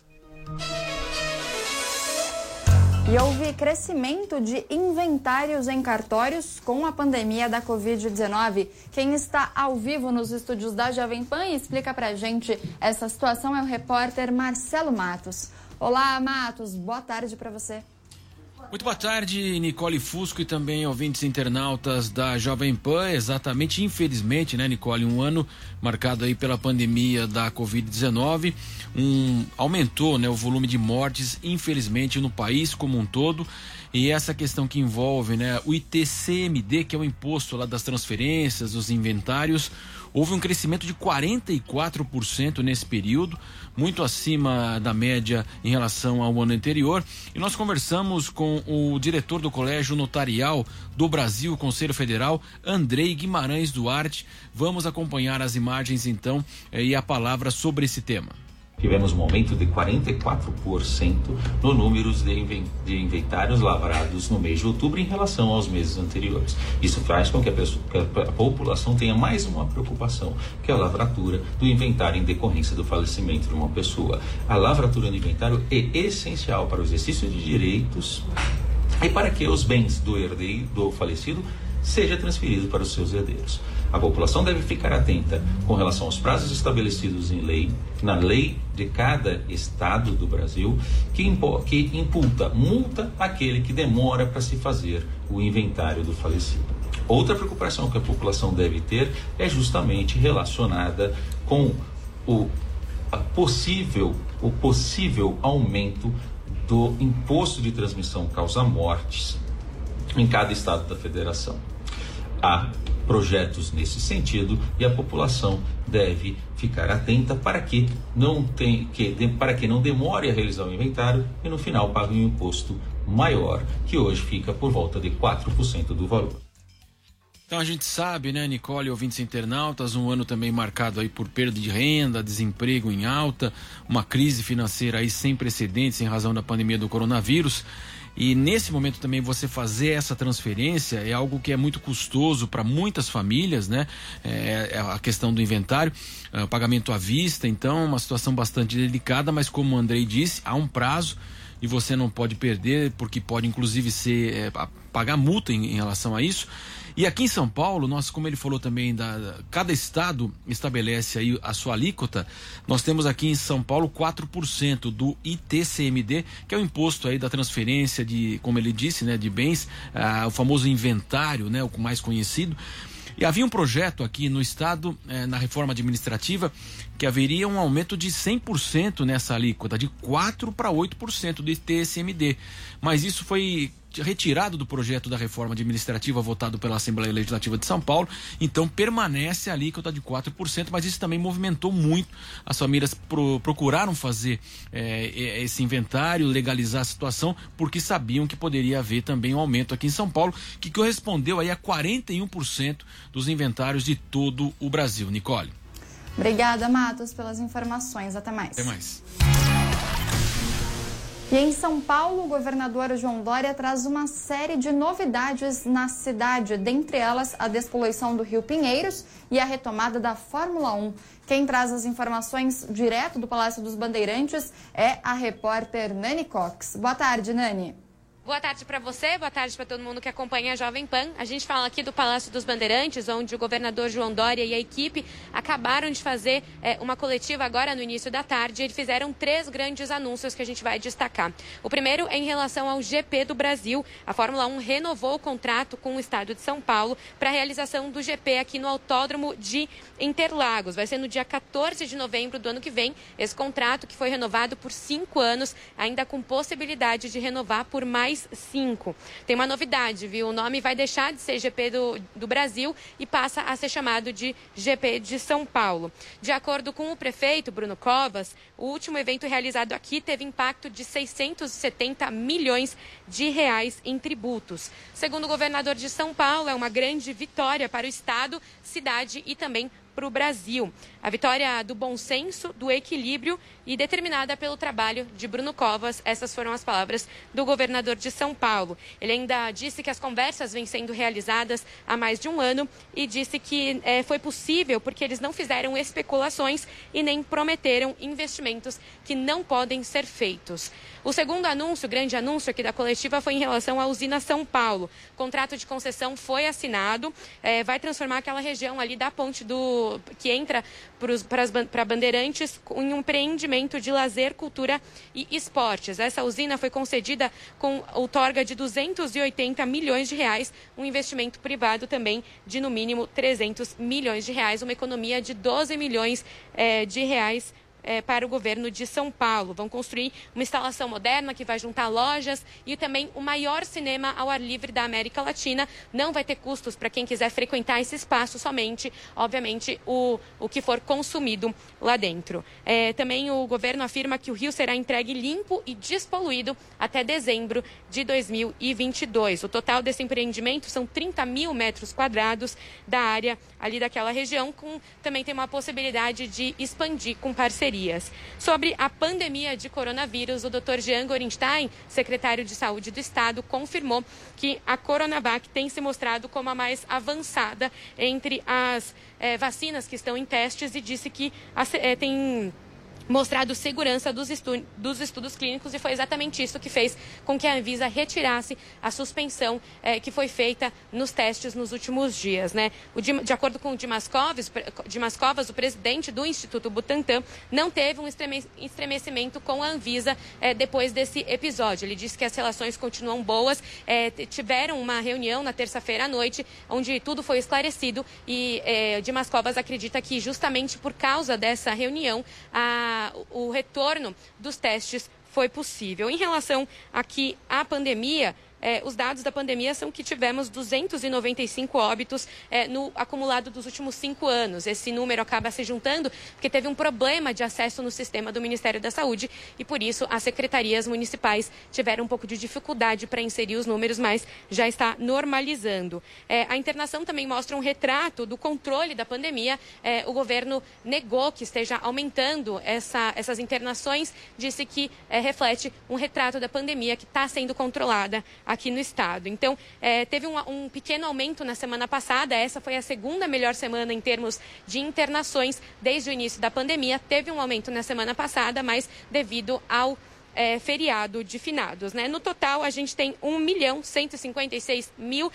E houve crescimento de inventários em cartórios com a pandemia da covid dezenove. Quem está ao vivo nos estúdios da Jovem Pan e explica pra gente essa situação é o repórter Marcelo Matos. Olá, Matos, boa tarde para você. Muito boa tarde, Nicole Fusco e também ouvintes internautas da Jovem Pan. Exatamente, infelizmente, né, Nicole, um ano marcado aí pela pandemia da covid dezenove. Um, aumentou, né, o volume de mortes, infelizmente, no país como um todo. E essa questão que envolve, né, o I T C M D, que é o imposto lá das transferências, dos inventários, houve um crescimento de quarenta e quatro por cento nesse período, muito acima da média em relação ao ano anterior. E nós conversamos com o diretor do Colégio Notarial do Brasil, Conselho Federal, Andrei Guimarães Duarte. Vamos acompanhar as imagens então e a palavra sobre esse tema. Tivemos um aumento de quarenta e quatro por cento no número de inventários lavrados no mês de outubro em relação aos meses anteriores. Isso faz com que a, pessoa, que a população tenha mais uma preocupação, que é a lavratura do inventário em decorrência do falecimento de uma pessoa. A lavratura do inventário é essencial para o exercício de direitos e para que os bens do herdeiro, do falecido, seja transferido para os seus herdeiros. A população deve ficar atenta com relação aos prazos estabelecidos em lei, na lei de cada estado do Brasil, que, impo, que imputa multa àquele que demora para se fazer o inventário do falecido. Outra preocupação que a população deve ter é justamente relacionada com o, a possível, o possível aumento do imposto de transmissão causa-mortes em cada estado da federação. Há projetos nesse sentido e a população deve ficar atenta para que não, tem, que, para que não demore a realizar o inventário e no final pague um imposto maior, que hoje fica por volta de quatro por cento do valor. Então a gente sabe, né, Nicole, ouvintes internautas, um ano também marcado aí por perda de renda, desemprego em alta, uma crise financeira aí sem precedentes em razão da pandemia do coronavírus. E nesse momento também você fazer essa transferência é algo que é muito custoso para muitas famílias, né? É, é a questão do inventário, é, o pagamento à vista, então uma situação bastante delicada, mas como o Andrei disse, há um prazo e você não pode perder, porque pode inclusive ser é, pagar multa em, em relação a isso. E aqui em São Paulo, nós, como ele falou também, da, da, cada estado estabelece aí a sua alíquota. Nós temos aqui em São Paulo quatro por cento do I T C M D, que é o imposto aí da transferência de, como ele disse, né, de bens, ah, o famoso inventário, né, o mais conhecido. E havia um projeto aqui no estado, eh, na reforma administrativa, que haveria um aumento de cem por cento nessa alíquota, de quatro para oito por cento do I T C M D. Mas isso foi retirado do projeto da reforma administrativa votado pela Assembleia Legislativa de São Paulo, então permanece a alíquota de quatro por cento, mas isso também movimentou muito. As famílias pro, procuraram fazer eh, esse inventário, legalizar a situação, porque sabiam que poderia haver também um aumento aqui em São Paulo, que correspondeu aí a quarenta e um por cento dos inventários de todo o Brasil. Nicole. Obrigada, Matos, pelas informações. Até mais. Até mais. E em São Paulo, o governador João Dória traz uma série de novidades na cidade, dentre elas a despoluição do Rio Pinheiros e a retomada da Fórmula um. Quem traz as informações direto do Palácio dos Bandeirantes é a repórter Nani Cox. Boa tarde, Nani. Boa tarde para você, boa tarde para todo mundo que acompanha a Jovem Pan. A gente fala aqui do Palácio dos Bandeirantes, onde o governador João Dória e a equipe acabaram de fazer é, uma coletiva agora no início da tarde. Eles fizeram três grandes anúncios que a gente vai destacar. O primeiro é em relação ao G P do Brasil. A Fórmula um renovou o contrato com o estado de São Paulo para a realização do G P aqui no Autódromo de Interlagos. Vai ser no dia quatorze de novembro do ano que vem. Esse contrato que foi renovado por cinco anos, ainda com possibilidade de renovar por mais cinco. Tem uma novidade, viu? O nome vai deixar de ser G P do, do Brasil e passa a ser chamado de G P de São Paulo. De acordo com o prefeito Bruno Covas, o último evento realizado aqui teve impacto de seiscentos e setenta milhões de reais em tributos. Segundo o governador de São Paulo, é uma grande vitória para o estado, cidade e também para o Brasil. A vitória do bom senso, do equilíbrio e determinada pelo trabalho de Bruno Covas. Essas foram as palavras do governador de São Paulo. Ele ainda disse que as conversas vêm sendo realizadas há mais de um ano e disse que é, foi possível porque eles não fizeram especulações e nem prometeram investimentos que não podem ser feitos. O segundo anúncio, o grande anúncio aqui da coletiva, foi em relação à usina São Paulo. O contrato de concessão foi assinado, é, vai transformar aquela região ali da ponte do que entra para Bandeirantes em um empreendimento de lazer, cultura e esportes. Essa usina foi concedida com outorga de duzentos e oitenta milhões de reais, um investimento privado também de no mínimo trezentos milhões de reais, uma economia de doze milhões é, de reais É, para o governo de São Paulo. Vão construir uma instalação moderna que vai juntar lojas e também o maior cinema ao ar livre da América Latina. Não vai ter custos para quem quiser frequentar esse espaço, somente, obviamente, o, o que for consumido lá dentro. É, também o governo afirma que o rio será entregue limpo e despoluído até dezembro de dois mil e vinte e dois. O total desse empreendimento são trinta mil metros quadrados da área ali daquela região, com, também tem uma possibilidade de expandir com parceria. Sobre a pandemia de coronavírus, o doutor Jean Gorenstein, secretário de Saúde do Estado, confirmou que a Coronavac tem se mostrado como a mais avançada entre as eh, vacinas que estão em testes e disse que a, eh, tem mostrado segurança dos, estu dos estudos clínicos e foi exatamente isso que fez com que a Anvisa retirasse a suspensão eh, que foi feita nos testes nos últimos dias, né? O, de, de acordo com o Dimas Covas, Dimas Covas, o presidente do Instituto Butantan, não teve um estreme estremecimento com a Anvisa eh, depois desse episódio. Ele disse que as relações continuam boas, eh, tiveram uma reunião na terça-feira à noite, onde tudo foi esclarecido e eh, Dimas Covas acredita que justamente por causa dessa reunião, a o retorno dos testes foi possível. Em relação aqui à pandemia, é, os dados da pandemia são que tivemos duzentos e noventa e cinco óbitos é, no acumulado dos últimos cinco anos. Esse número acaba se juntando porque teve um problema de acesso no sistema do Ministério da Saúde e, por isso, as secretarias municipais tiveram um pouco de dificuldade para inserir os números, mas já está normalizando. É, a internação também mostra um retrato do controle da pandemia. É, o governo negou que esteja aumentando essa, essas internações, disse que é, reflete um retrato da pandemia que está sendo controlada aqui no estado. Então, é, teve um, um pequeno aumento na semana passada, essa foi a segunda melhor semana em termos de internações desde o início da pandemia. Teve um aumento na semana passada, mas devido ao é, feriado de finados, né? No total, a gente tem um milhão cento e cinquenta e seis mil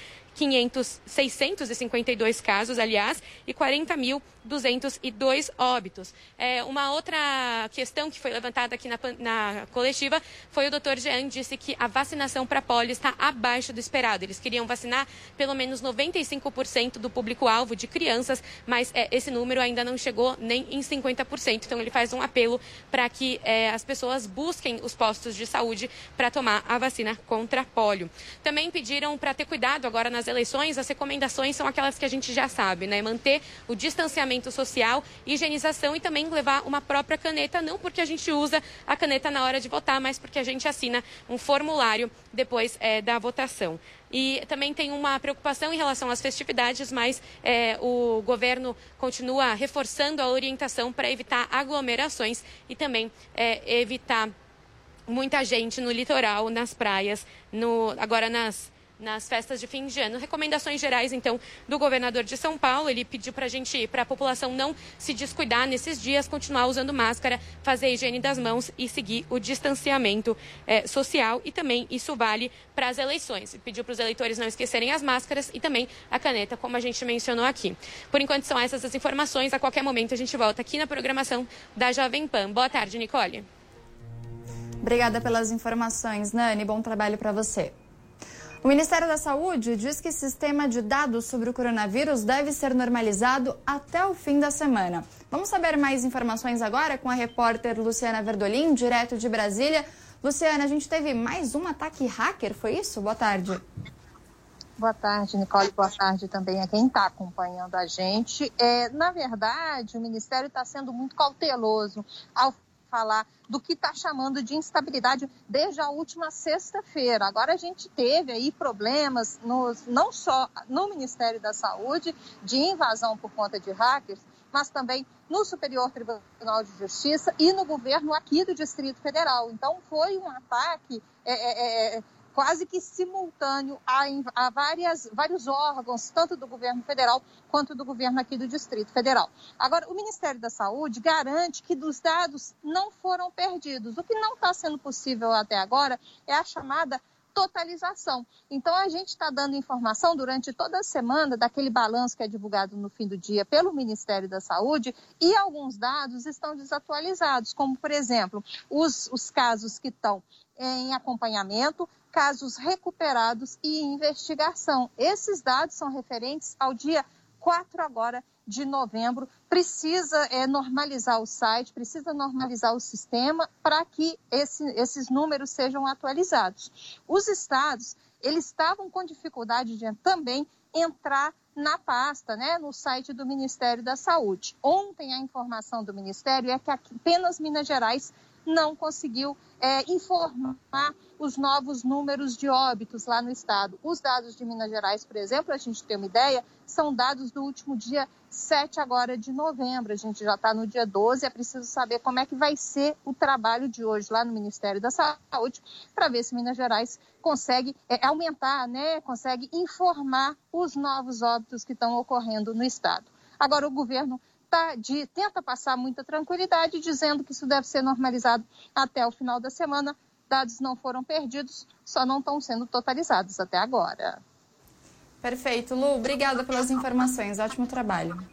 seiscentos e cinquenta e dois casos, aliás, e quarenta mil duzentos e dois óbitos. É, uma outra questão que foi levantada aqui na, na coletiva foi o doutor Jean, disse que a vacinação para polio está abaixo do esperado. Eles queriam vacinar pelo menos noventa e cinco por cento do público-alvo de crianças, mas é, esse número ainda não chegou nem em cinquenta por cento. Então, ele faz um apelo para que é, as pessoas busquem os postos de saúde para tomar a vacina contra polio. Também pediram para ter cuidado agora nas eleições. As recomendações são aquelas que a gente já sabe, né? Manter o distanciamento social, higienização e também levar uma própria caneta, não porque a gente usa a caneta na hora de votar, mas porque a gente assina um formulário depois é, da votação. E também tem uma preocupação em relação às festividades, mas é, o governo continua reforçando a orientação para evitar aglomerações e também é, evitar muita gente no litoral, nas praias, no, agora nas nas festas de fim de ano. Recomendações gerais, então, do governador de São Paulo. Ele pediu para a gente, para a população não se descuidar nesses dias, continuar usando máscara, fazer a higiene das mãos e seguir o distanciamento eh, social. E também isso vale para as eleições. Ele pediu para os eleitores não esquecerem as máscaras e também a caneta, como a gente mencionou aqui. Por enquanto, são essas as informações. A qualquer momento, a gente volta aqui na programação da Jovem Pan. Boa tarde, Nicole. Obrigada pelas informações, Nani. Bom trabalho para você. O Ministério da Saúde diz que o sistema de dados sobre o coronavírus deve ser normalizado até o fim da semana. Vamos saber mais informações agora com a repórter Luciana Verdolim, direto de Brasília. Luciana, a gente teve mais um ataque hacker, foi isso? Boa tarde. Boa tarde, Nicole. Boa tarde também a quem está acompanhando a gente. É, na verdade, o Ministério está sendo muito cauteloso ao falar do que está chamando de instabilidade desde a última sexta-feira. Agora a gente teve aí problemas, nos, não só no Ministério da Saúde, de invasão por conta de hackers, mas também no Superior Tribunal de Justiça e no governo aqui do Distrito Federal. Então foi um ataque é, é, quase que simultâneo a, a várias, vários órgãos, tanto do governo federal quanto do governo aqui do Distrito Federal. Agora, o Ministério da Saúde garante que os dados não foram perdidos. O que não está sendo possível até agora é a chamada totalização. Então, a gente está dando informação durante toda a semana daquele balanço que é divulgado no fim do dia pelo Ministério da Saúde e alguns dados estão desatualizados, como, por exemplo, os, os casos que estão em acompanhamento, casos recuperados e investigação. Esses dados são referentes ao dia quatro agora de novembro. Precisa é, normalizar o site, precisa normalizar o sistema para que esse, esses números sejam atualizados. Os estados, eles estavam com dificuldade de também entrar na pasta, né, no site do Ministério da Saúde. Ontem a informação do Ministério é que apenas Minas Gerais não conseguiu é, informar os novos números de óbitos lá no estado. Os dados de Minas Gerais, por exemplo, a gente tem uma ideia, são dados do último dia sete agora de novembro. A gente já está no dia doze, é preciso saber como é que vai ser o trabalho de hoje lá no Ministério da Saúde para ver se Minas Gerais consegue é, aumentar, né, consegue informar os novos óbitos que estão ocorrendo no estado. Agora, o governo Tá de, tenta passar muita tranquilidade, dizendo que isso deve ser normalizado até o final da semana. Dados não foram perdidos, só não estão sendo totalizados até agora. Perfeito, Lu. Obrigada pelas informações. Ótimo trabalho.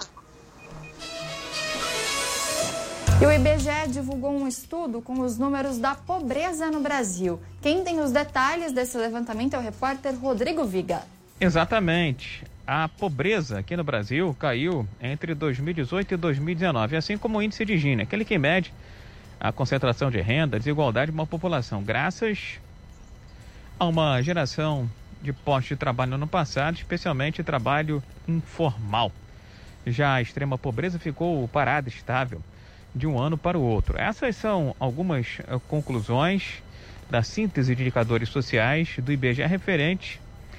E o I B G E divulgou um estudo com os números da pobreza no Brasil. Quem tem os detalhes desse levantamento é o repórter Rodrigo Viga. Exatamente. A pobreza aqui no Brasil caiu entre dois mil e dezoito e dois mil e dezenove, assim como o índice de Gini, aquele que mede a concentração de renda, desigualdade de uma população, graças a uma geração de postos de trabalho no ano passado, especialmente trabalho informal. Já a extrema pobreza ficou parada, estável, de um ano para o outro. Essas são algumas uh, conclusões da síntese de indicadores sociais do I B G E referente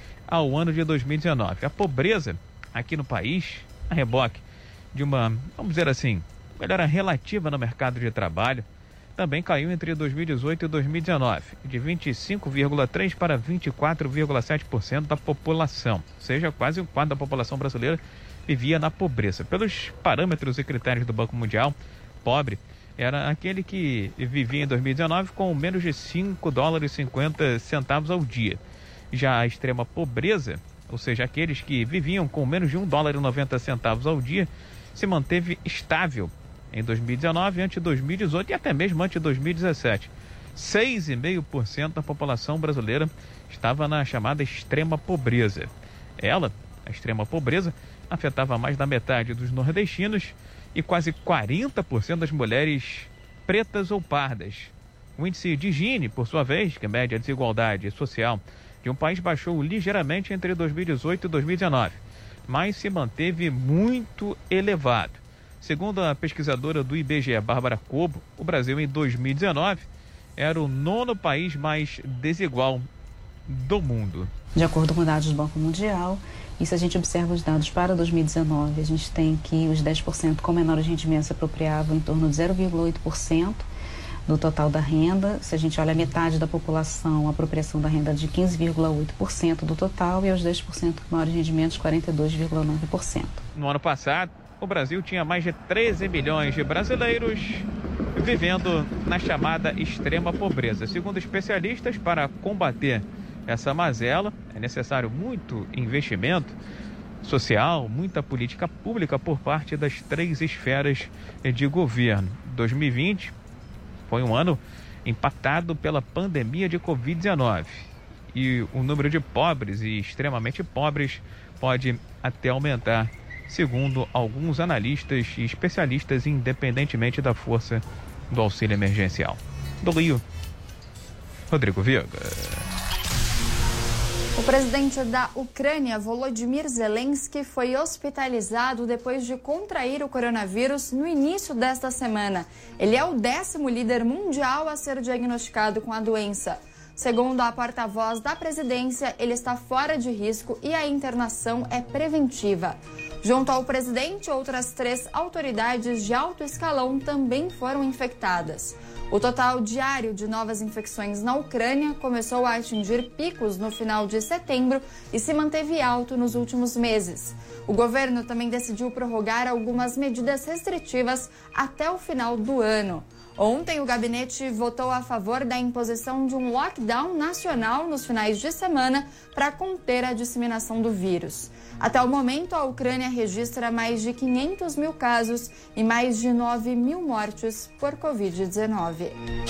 ao ano de dois mil e dezenove. A pobreza aqui no país, a reboque de uma, vamos dizer assim, melhora relativa no mercado de trabalho, também caiu entre dois mil e dezoito e dois mil e dezenove, de vinte e cinco vírgula três por cento para vinte e quatro vírgula sete por cento da população, ou seja, quase um quarto da população brasileira vivia na pobreza. Pelos parâmetros e critérios do Banco Mundial, pobre era aquele que vivia em dois mil e dezenove com menos de cinco dólares e cinquenta centavos ao dia. Já a extrema pobreza, ou seja, aqueles que viviam com menos de um dólar e noventa centavos ao dia, se manteve estável em dois mil e dezenove, ante dois mil e dezoito e até mesmo ante dois mil e dezessete. seis vírgula cinco por cento da população brasileira estava na chamada extrema pobreza. Ela, a extrema pobreza, afetava mais da metade dos nordestinos e quase quarenta por cento das mulheres pretas ou pardas. O índice de Gini, por sua vez, que mede a desigualdade social de um país, baixou ligeiramente entre dois mil e dezoito e dois mil e dezenove, mas se manteve muito elevado. Segundo a pesquisadora do I B G E, Bárbara Cobo, o Brasil em dois mil e dezenove era o nono país mais desigual do mundo. De acordo com dados do Banco Mundial, e se a gente observa os dados para dois mil e dezenove, a gente tem que os dez por cento com menores rendimentos se apropriavam em torno de zero vírgula oito por cento do total da renda. Se a gente olha a metade da população, a apropriação da renda é de quinze vírgula oito por cento do total e aos dez por cento com menores rendimentos, quarenta e dois vírgula nove por cento. No ano passado, o Brasil tinha mais de treze milhões de brasileiros vivendo na chamada extrema pobreza. Segundo especialistas, para combater essa mazela, é necessário muito investimento social, muita política pública por parte das três esferas de governo. dois mil e vinte foi um ano impactado pela pandemia de covid dezenove e o número de pobres e extremamente pobres pode até aumentar, segundo alguns analistas e especialistas, independentemente da força do auxílio emergencial. Do Rio, Rodrigo Viga. O presidente da Ucrânia, Volodymyr Zelensky, foi hospitalizado depois de contrair o coronavírus no início desta semana. Ele é o décimo líder mundial a ser diagnosticado com a doença. Segundo a porta-voz da presidência, ele está fora de risco e a internação é preventiva. Junto ao presidente, outras três autoridades de alto escalão também foram infectadas. O total diário de novas infecções na Ucrânia começou a atingir picos no final de setembro e se manteve alto nos últimos meses. O governo também decidiu prorrogar algumas medidas restritivas até o final do ano. Ontem, o gabinete votou a favor da imposição de um lockdown nacional nos finais de semana para conter a disseminação do vírus. Até o momento, a Ucrânia registra mais de quinhentos mil casos e mais de nove mil mortes por covid dezenove.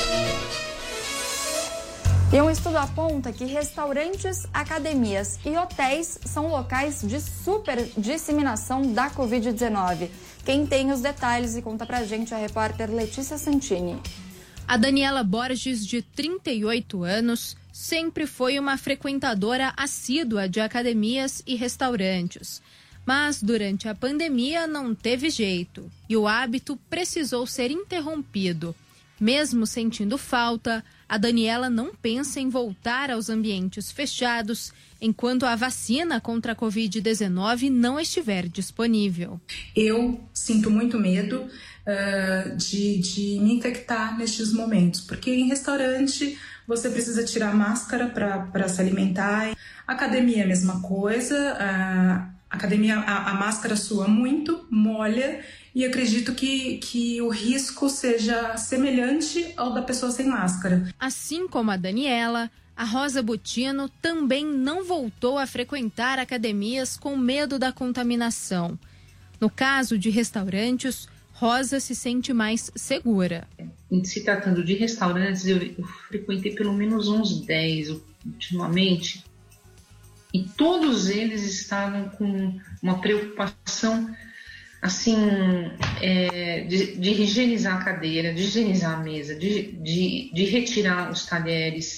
E um estudo aponta que restaurantes, academias e hotéis são locais de super disseminação da covid dezenove. Quem tem os detalhes e conta pra gente é a repórter Letícia Santini. A Daniela Borges, de trinta e oito anos, sempre foi uma frequentadora assídua de academias e restaurantes. Mas durante a pandemia não teve jeito e o hábito precisou ser interrompido. Mesmo sentindo falta, a Daniela não pensa em voltar aos ambientes fechados enquanto a vacina contra a covid dezenove não estiver disponível. Eu sinto muito medo uh, de, de me infectar nestes momentos, porque em restaurante você precisa tirar a máscara para se alimentar. Academia é a mesma coisa, a academia, a, a máscara sua muito, molha, e acredito que, que o risco seja semelhante ao da pessoa sem máscara. Assim como a Daniela, a Rosa Butino também não voltou a frequentar academias com medo da contaminação. No caso de restaurantes, Rosa se sente mais segura. Se tratando de restaurantes, eu, eu frequentei pelo menos uns dez ultimamente, e todos eles estavam com uma preocupação assim, é, de, de higienizar a cadeira, de higienizar a mesa, de, de, de retirar os talheres,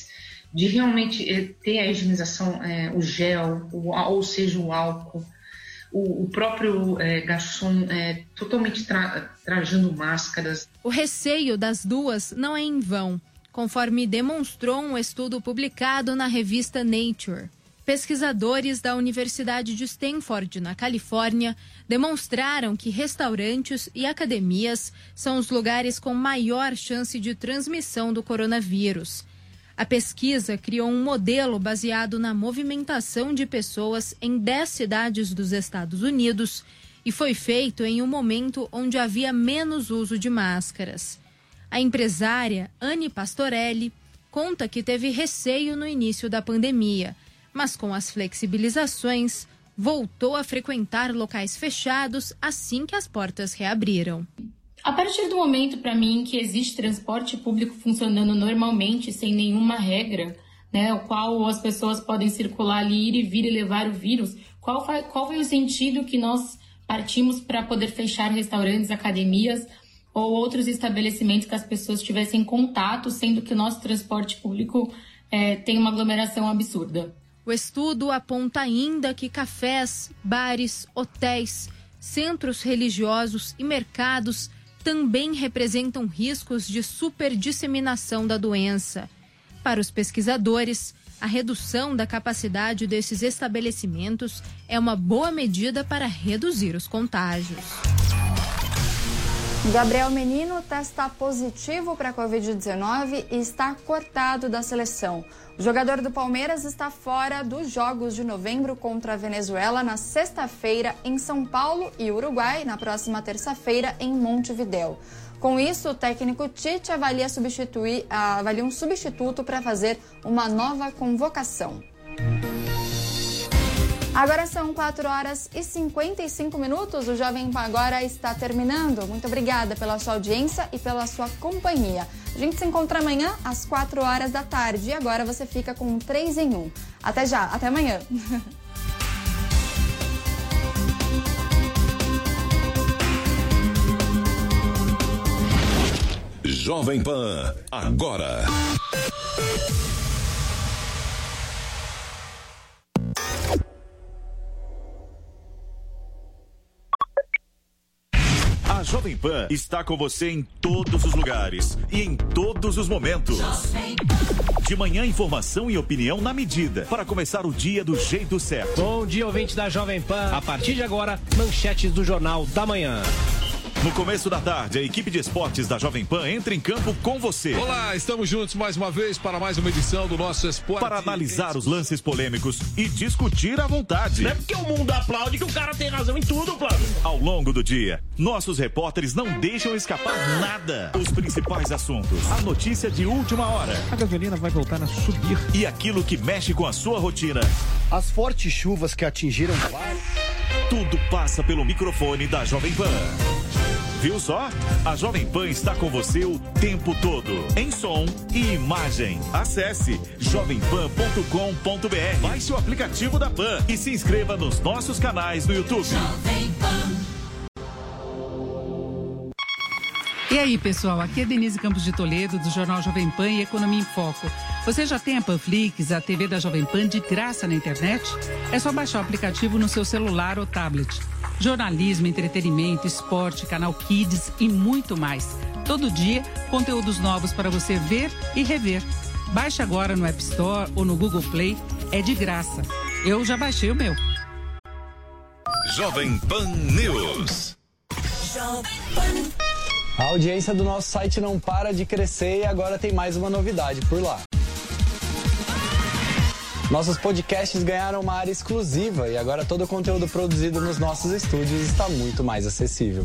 de realmente é, ter a higienização, é, o gel, o, ou seja, o álcool, o, o próprio é, garçom é, totalmente tra trajando máscaras. O receio das duas não é em vão, conforme demonstrou um estudo publicado na revista Nature. Pesquisadores da Universidade de Stanford, na Califórnia, demonstraram que restaurantes e academias são os lugares com maior chance de transmissão do coronavírus. A pesquisa criou um modelo baseado na movimentação de pessoas em dez cidades dos Estados Unidos e foi feito em um momento onde havia menos uso de máscaras. A empresária Anne Pastorelli conta que teve receio no início da pandemia, mas com as flexibilizações, voltou a frequentar locais fechados assim que as portas reabriram. A partir do momento, para mim, que existe transporte público funcionando normalmente, sem nenhuma regra, né, o qual as pessoas podem circular ali, ir e vir e levar o vírus, qual foi, qual foi o sentido que nós partimos para poder fechar restaurantes, academias ou outros estabelecimentos que as pessoas tivessem contato, sendo que o nosso transporte público é, tem uma aglomeração absurda? O estudo aponta ainda que cafés, bares, hotéis, centros religiosos e mercados também representam riscos de superdisseminação da doença. Para os pesquisadores, a redução da capacidade desses estabelecimentos é uma boa medida para reduzir os contágios. Gabriel Menino testa positivo para a covid dezenove e está cortado da seleção. O jogador do Palmeiras está fora dos Jogos de Novembro contra a Venezuela na sexta-feira em São Paulo e Uruguai na próxima terça-feira em Montevidéu. Com isso, o técnico Tite avalia, substituir, avalia um substituto para fazer uma nova convocação. Agora são quatro horas e cinquenta e cinco minutos. O Jovem Pan Agora está terminando. Muito obrigada pela sua audiência e pela sua companhia. A gente se encontra amanhã às quatro horas da tarde. E agora você fica com um três em um. Até já, até amanhã. Jovem Pan Agora. A Jovem Pan está com você em todos os lugares e em todos os momentos. De manhã, informação e opinião na medida, para começar o dia do jeito certo. Bom dia, ouvinte da Jovem Pan. A partir de agora, manchetes do Jornal da Manhã. No começo da tarde, a equipe de esportes da Jovem Pan entra em campo com você. Olá, estamos juntos mais uma vez para mais uma edição do nosso Esporte. Para analisar os lances polêmicos e discutir à vontade. Não é porque o mundo aplaude que o cara tem razão em tudo, Flávio. Ao longo do dia, nossos repórteres não deixam escapar nada. Os principais assuntos, a notícia de última hora. A gasolina vai voltar a subir. E aquilo que mexe com a sua rotina. As fortes chuvas que atingiram... Tudo passa pelo microfone da Jovem Pan. Viu só? A Jovem Pan está com você o tempo todo, em som e imagem. Acesse jovem pan ponto com ponto br, baixe o aplicativo da Pan e se inscreva nos nossos canais no YouTube. Jovem Pan. E aí, pessoal, aqui é Denise Campos de Toledo, do Jornal Jovem Pan e Economia em Foco. Você já tem a Panflix, a T V da Jovem Pan de graça na internet? É só baixar o aplicativo no seu celular ou tablet. Jornalismo, entretenimento, esporte, canal Kids e muito mais. Todo dia, conteúdos novos para você ver e rever. Baixe agora no App Store ou no Google Play. É de graça. Eu já baixei o meu. Jovem Pan News. A audiência do nosso site não para de crescer e agora tem mais uma novidade por lá. Nossos podcasts ganharam uma área exclusiva e agora todo o conteúdo produzido nos nossos estúdios está muito mais acessível.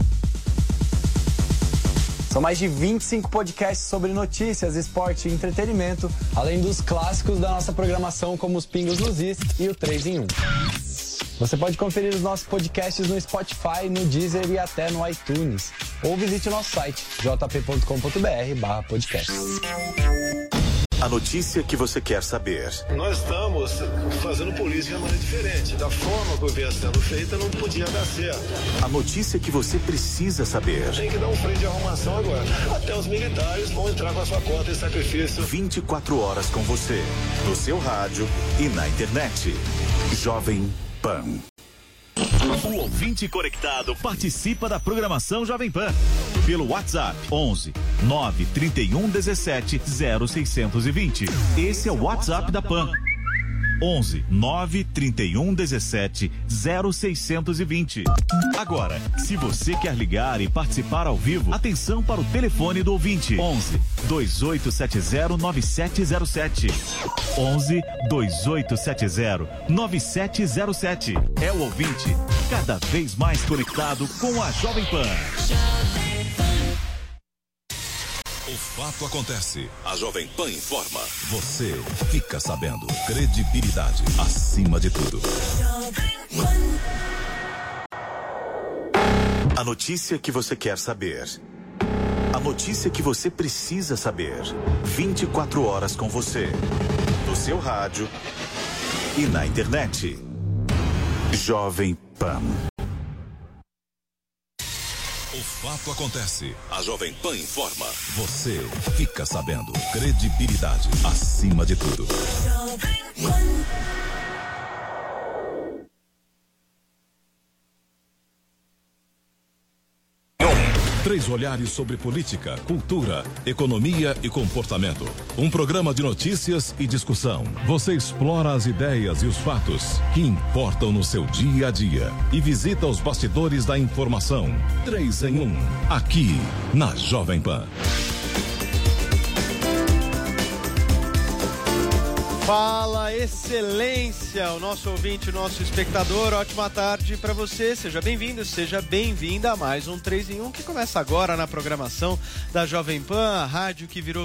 São mais de vinte e cinco podcasts sobre notícias, esporte e entretenimento, além dos clássicos da nossa programação como os Pingos nos Is e o três em um. Você pode conferir os nossos podcasts no Spotify, no Deezer e até no iTunes. Ou visite o nosso site, j p ponto com ponto b r barra podcast. A notícia que você quer saber. Nós estamos fazendo política de maneira diferente. Da forma que vinha sendo feita, não podia dar certo. A notícia que você precisa saber. Tem que dar um freio de arrumação agora. Até os militares vão entrar com a sua conta em sacrifício. vinte e quatro horas com você, no seu rádio e na internet. Jovem Pan. O ouvinte conectado participa da programação Jovem Pan pelo WhatsApp onze nove trinta e um dezessete zero seiscentos e vinte. Esse é o WhatsApp da Pan. onze nove trinta e um dezessete zero seiscentos e vinte. Agora, se você quer ligar e participar ao vivo, atenção para o telefone do ouvinte. onze dois oito sete zero nove sete zero sete. onze dois oito sete zero nove sete zero sete. É o ouvinte cada vez mais conectado com a Jovem Pan. O fato acontece. A Jovem Pan informa. Você fica sabendo. Credibilidade acima de tudo. A notícia que você quer saber. A notícia que você precisa saber. vinte e quatro horas com você. No seu rádio e na internet. Jovem Pan. O fato acontece. A Jovem Pan informa. Você fica sabendo. Credibilidade acima de tudo. Três olhares sobre política, cultura, economia e comportamento. Um programa de notícias e discussão. Você explora as ideias e os fatos que importam no seu dia a dia e visita os bastidores da informação. Três em um, aqui na Jovem Pan. Fala, excelência, o nosso ouvinte, o nosso espectador, ótima tarde para você, seja bem-vindo, seja bem-vinda a mais um três em um que começa agora na programação da Jovem Pan, a rádio que virou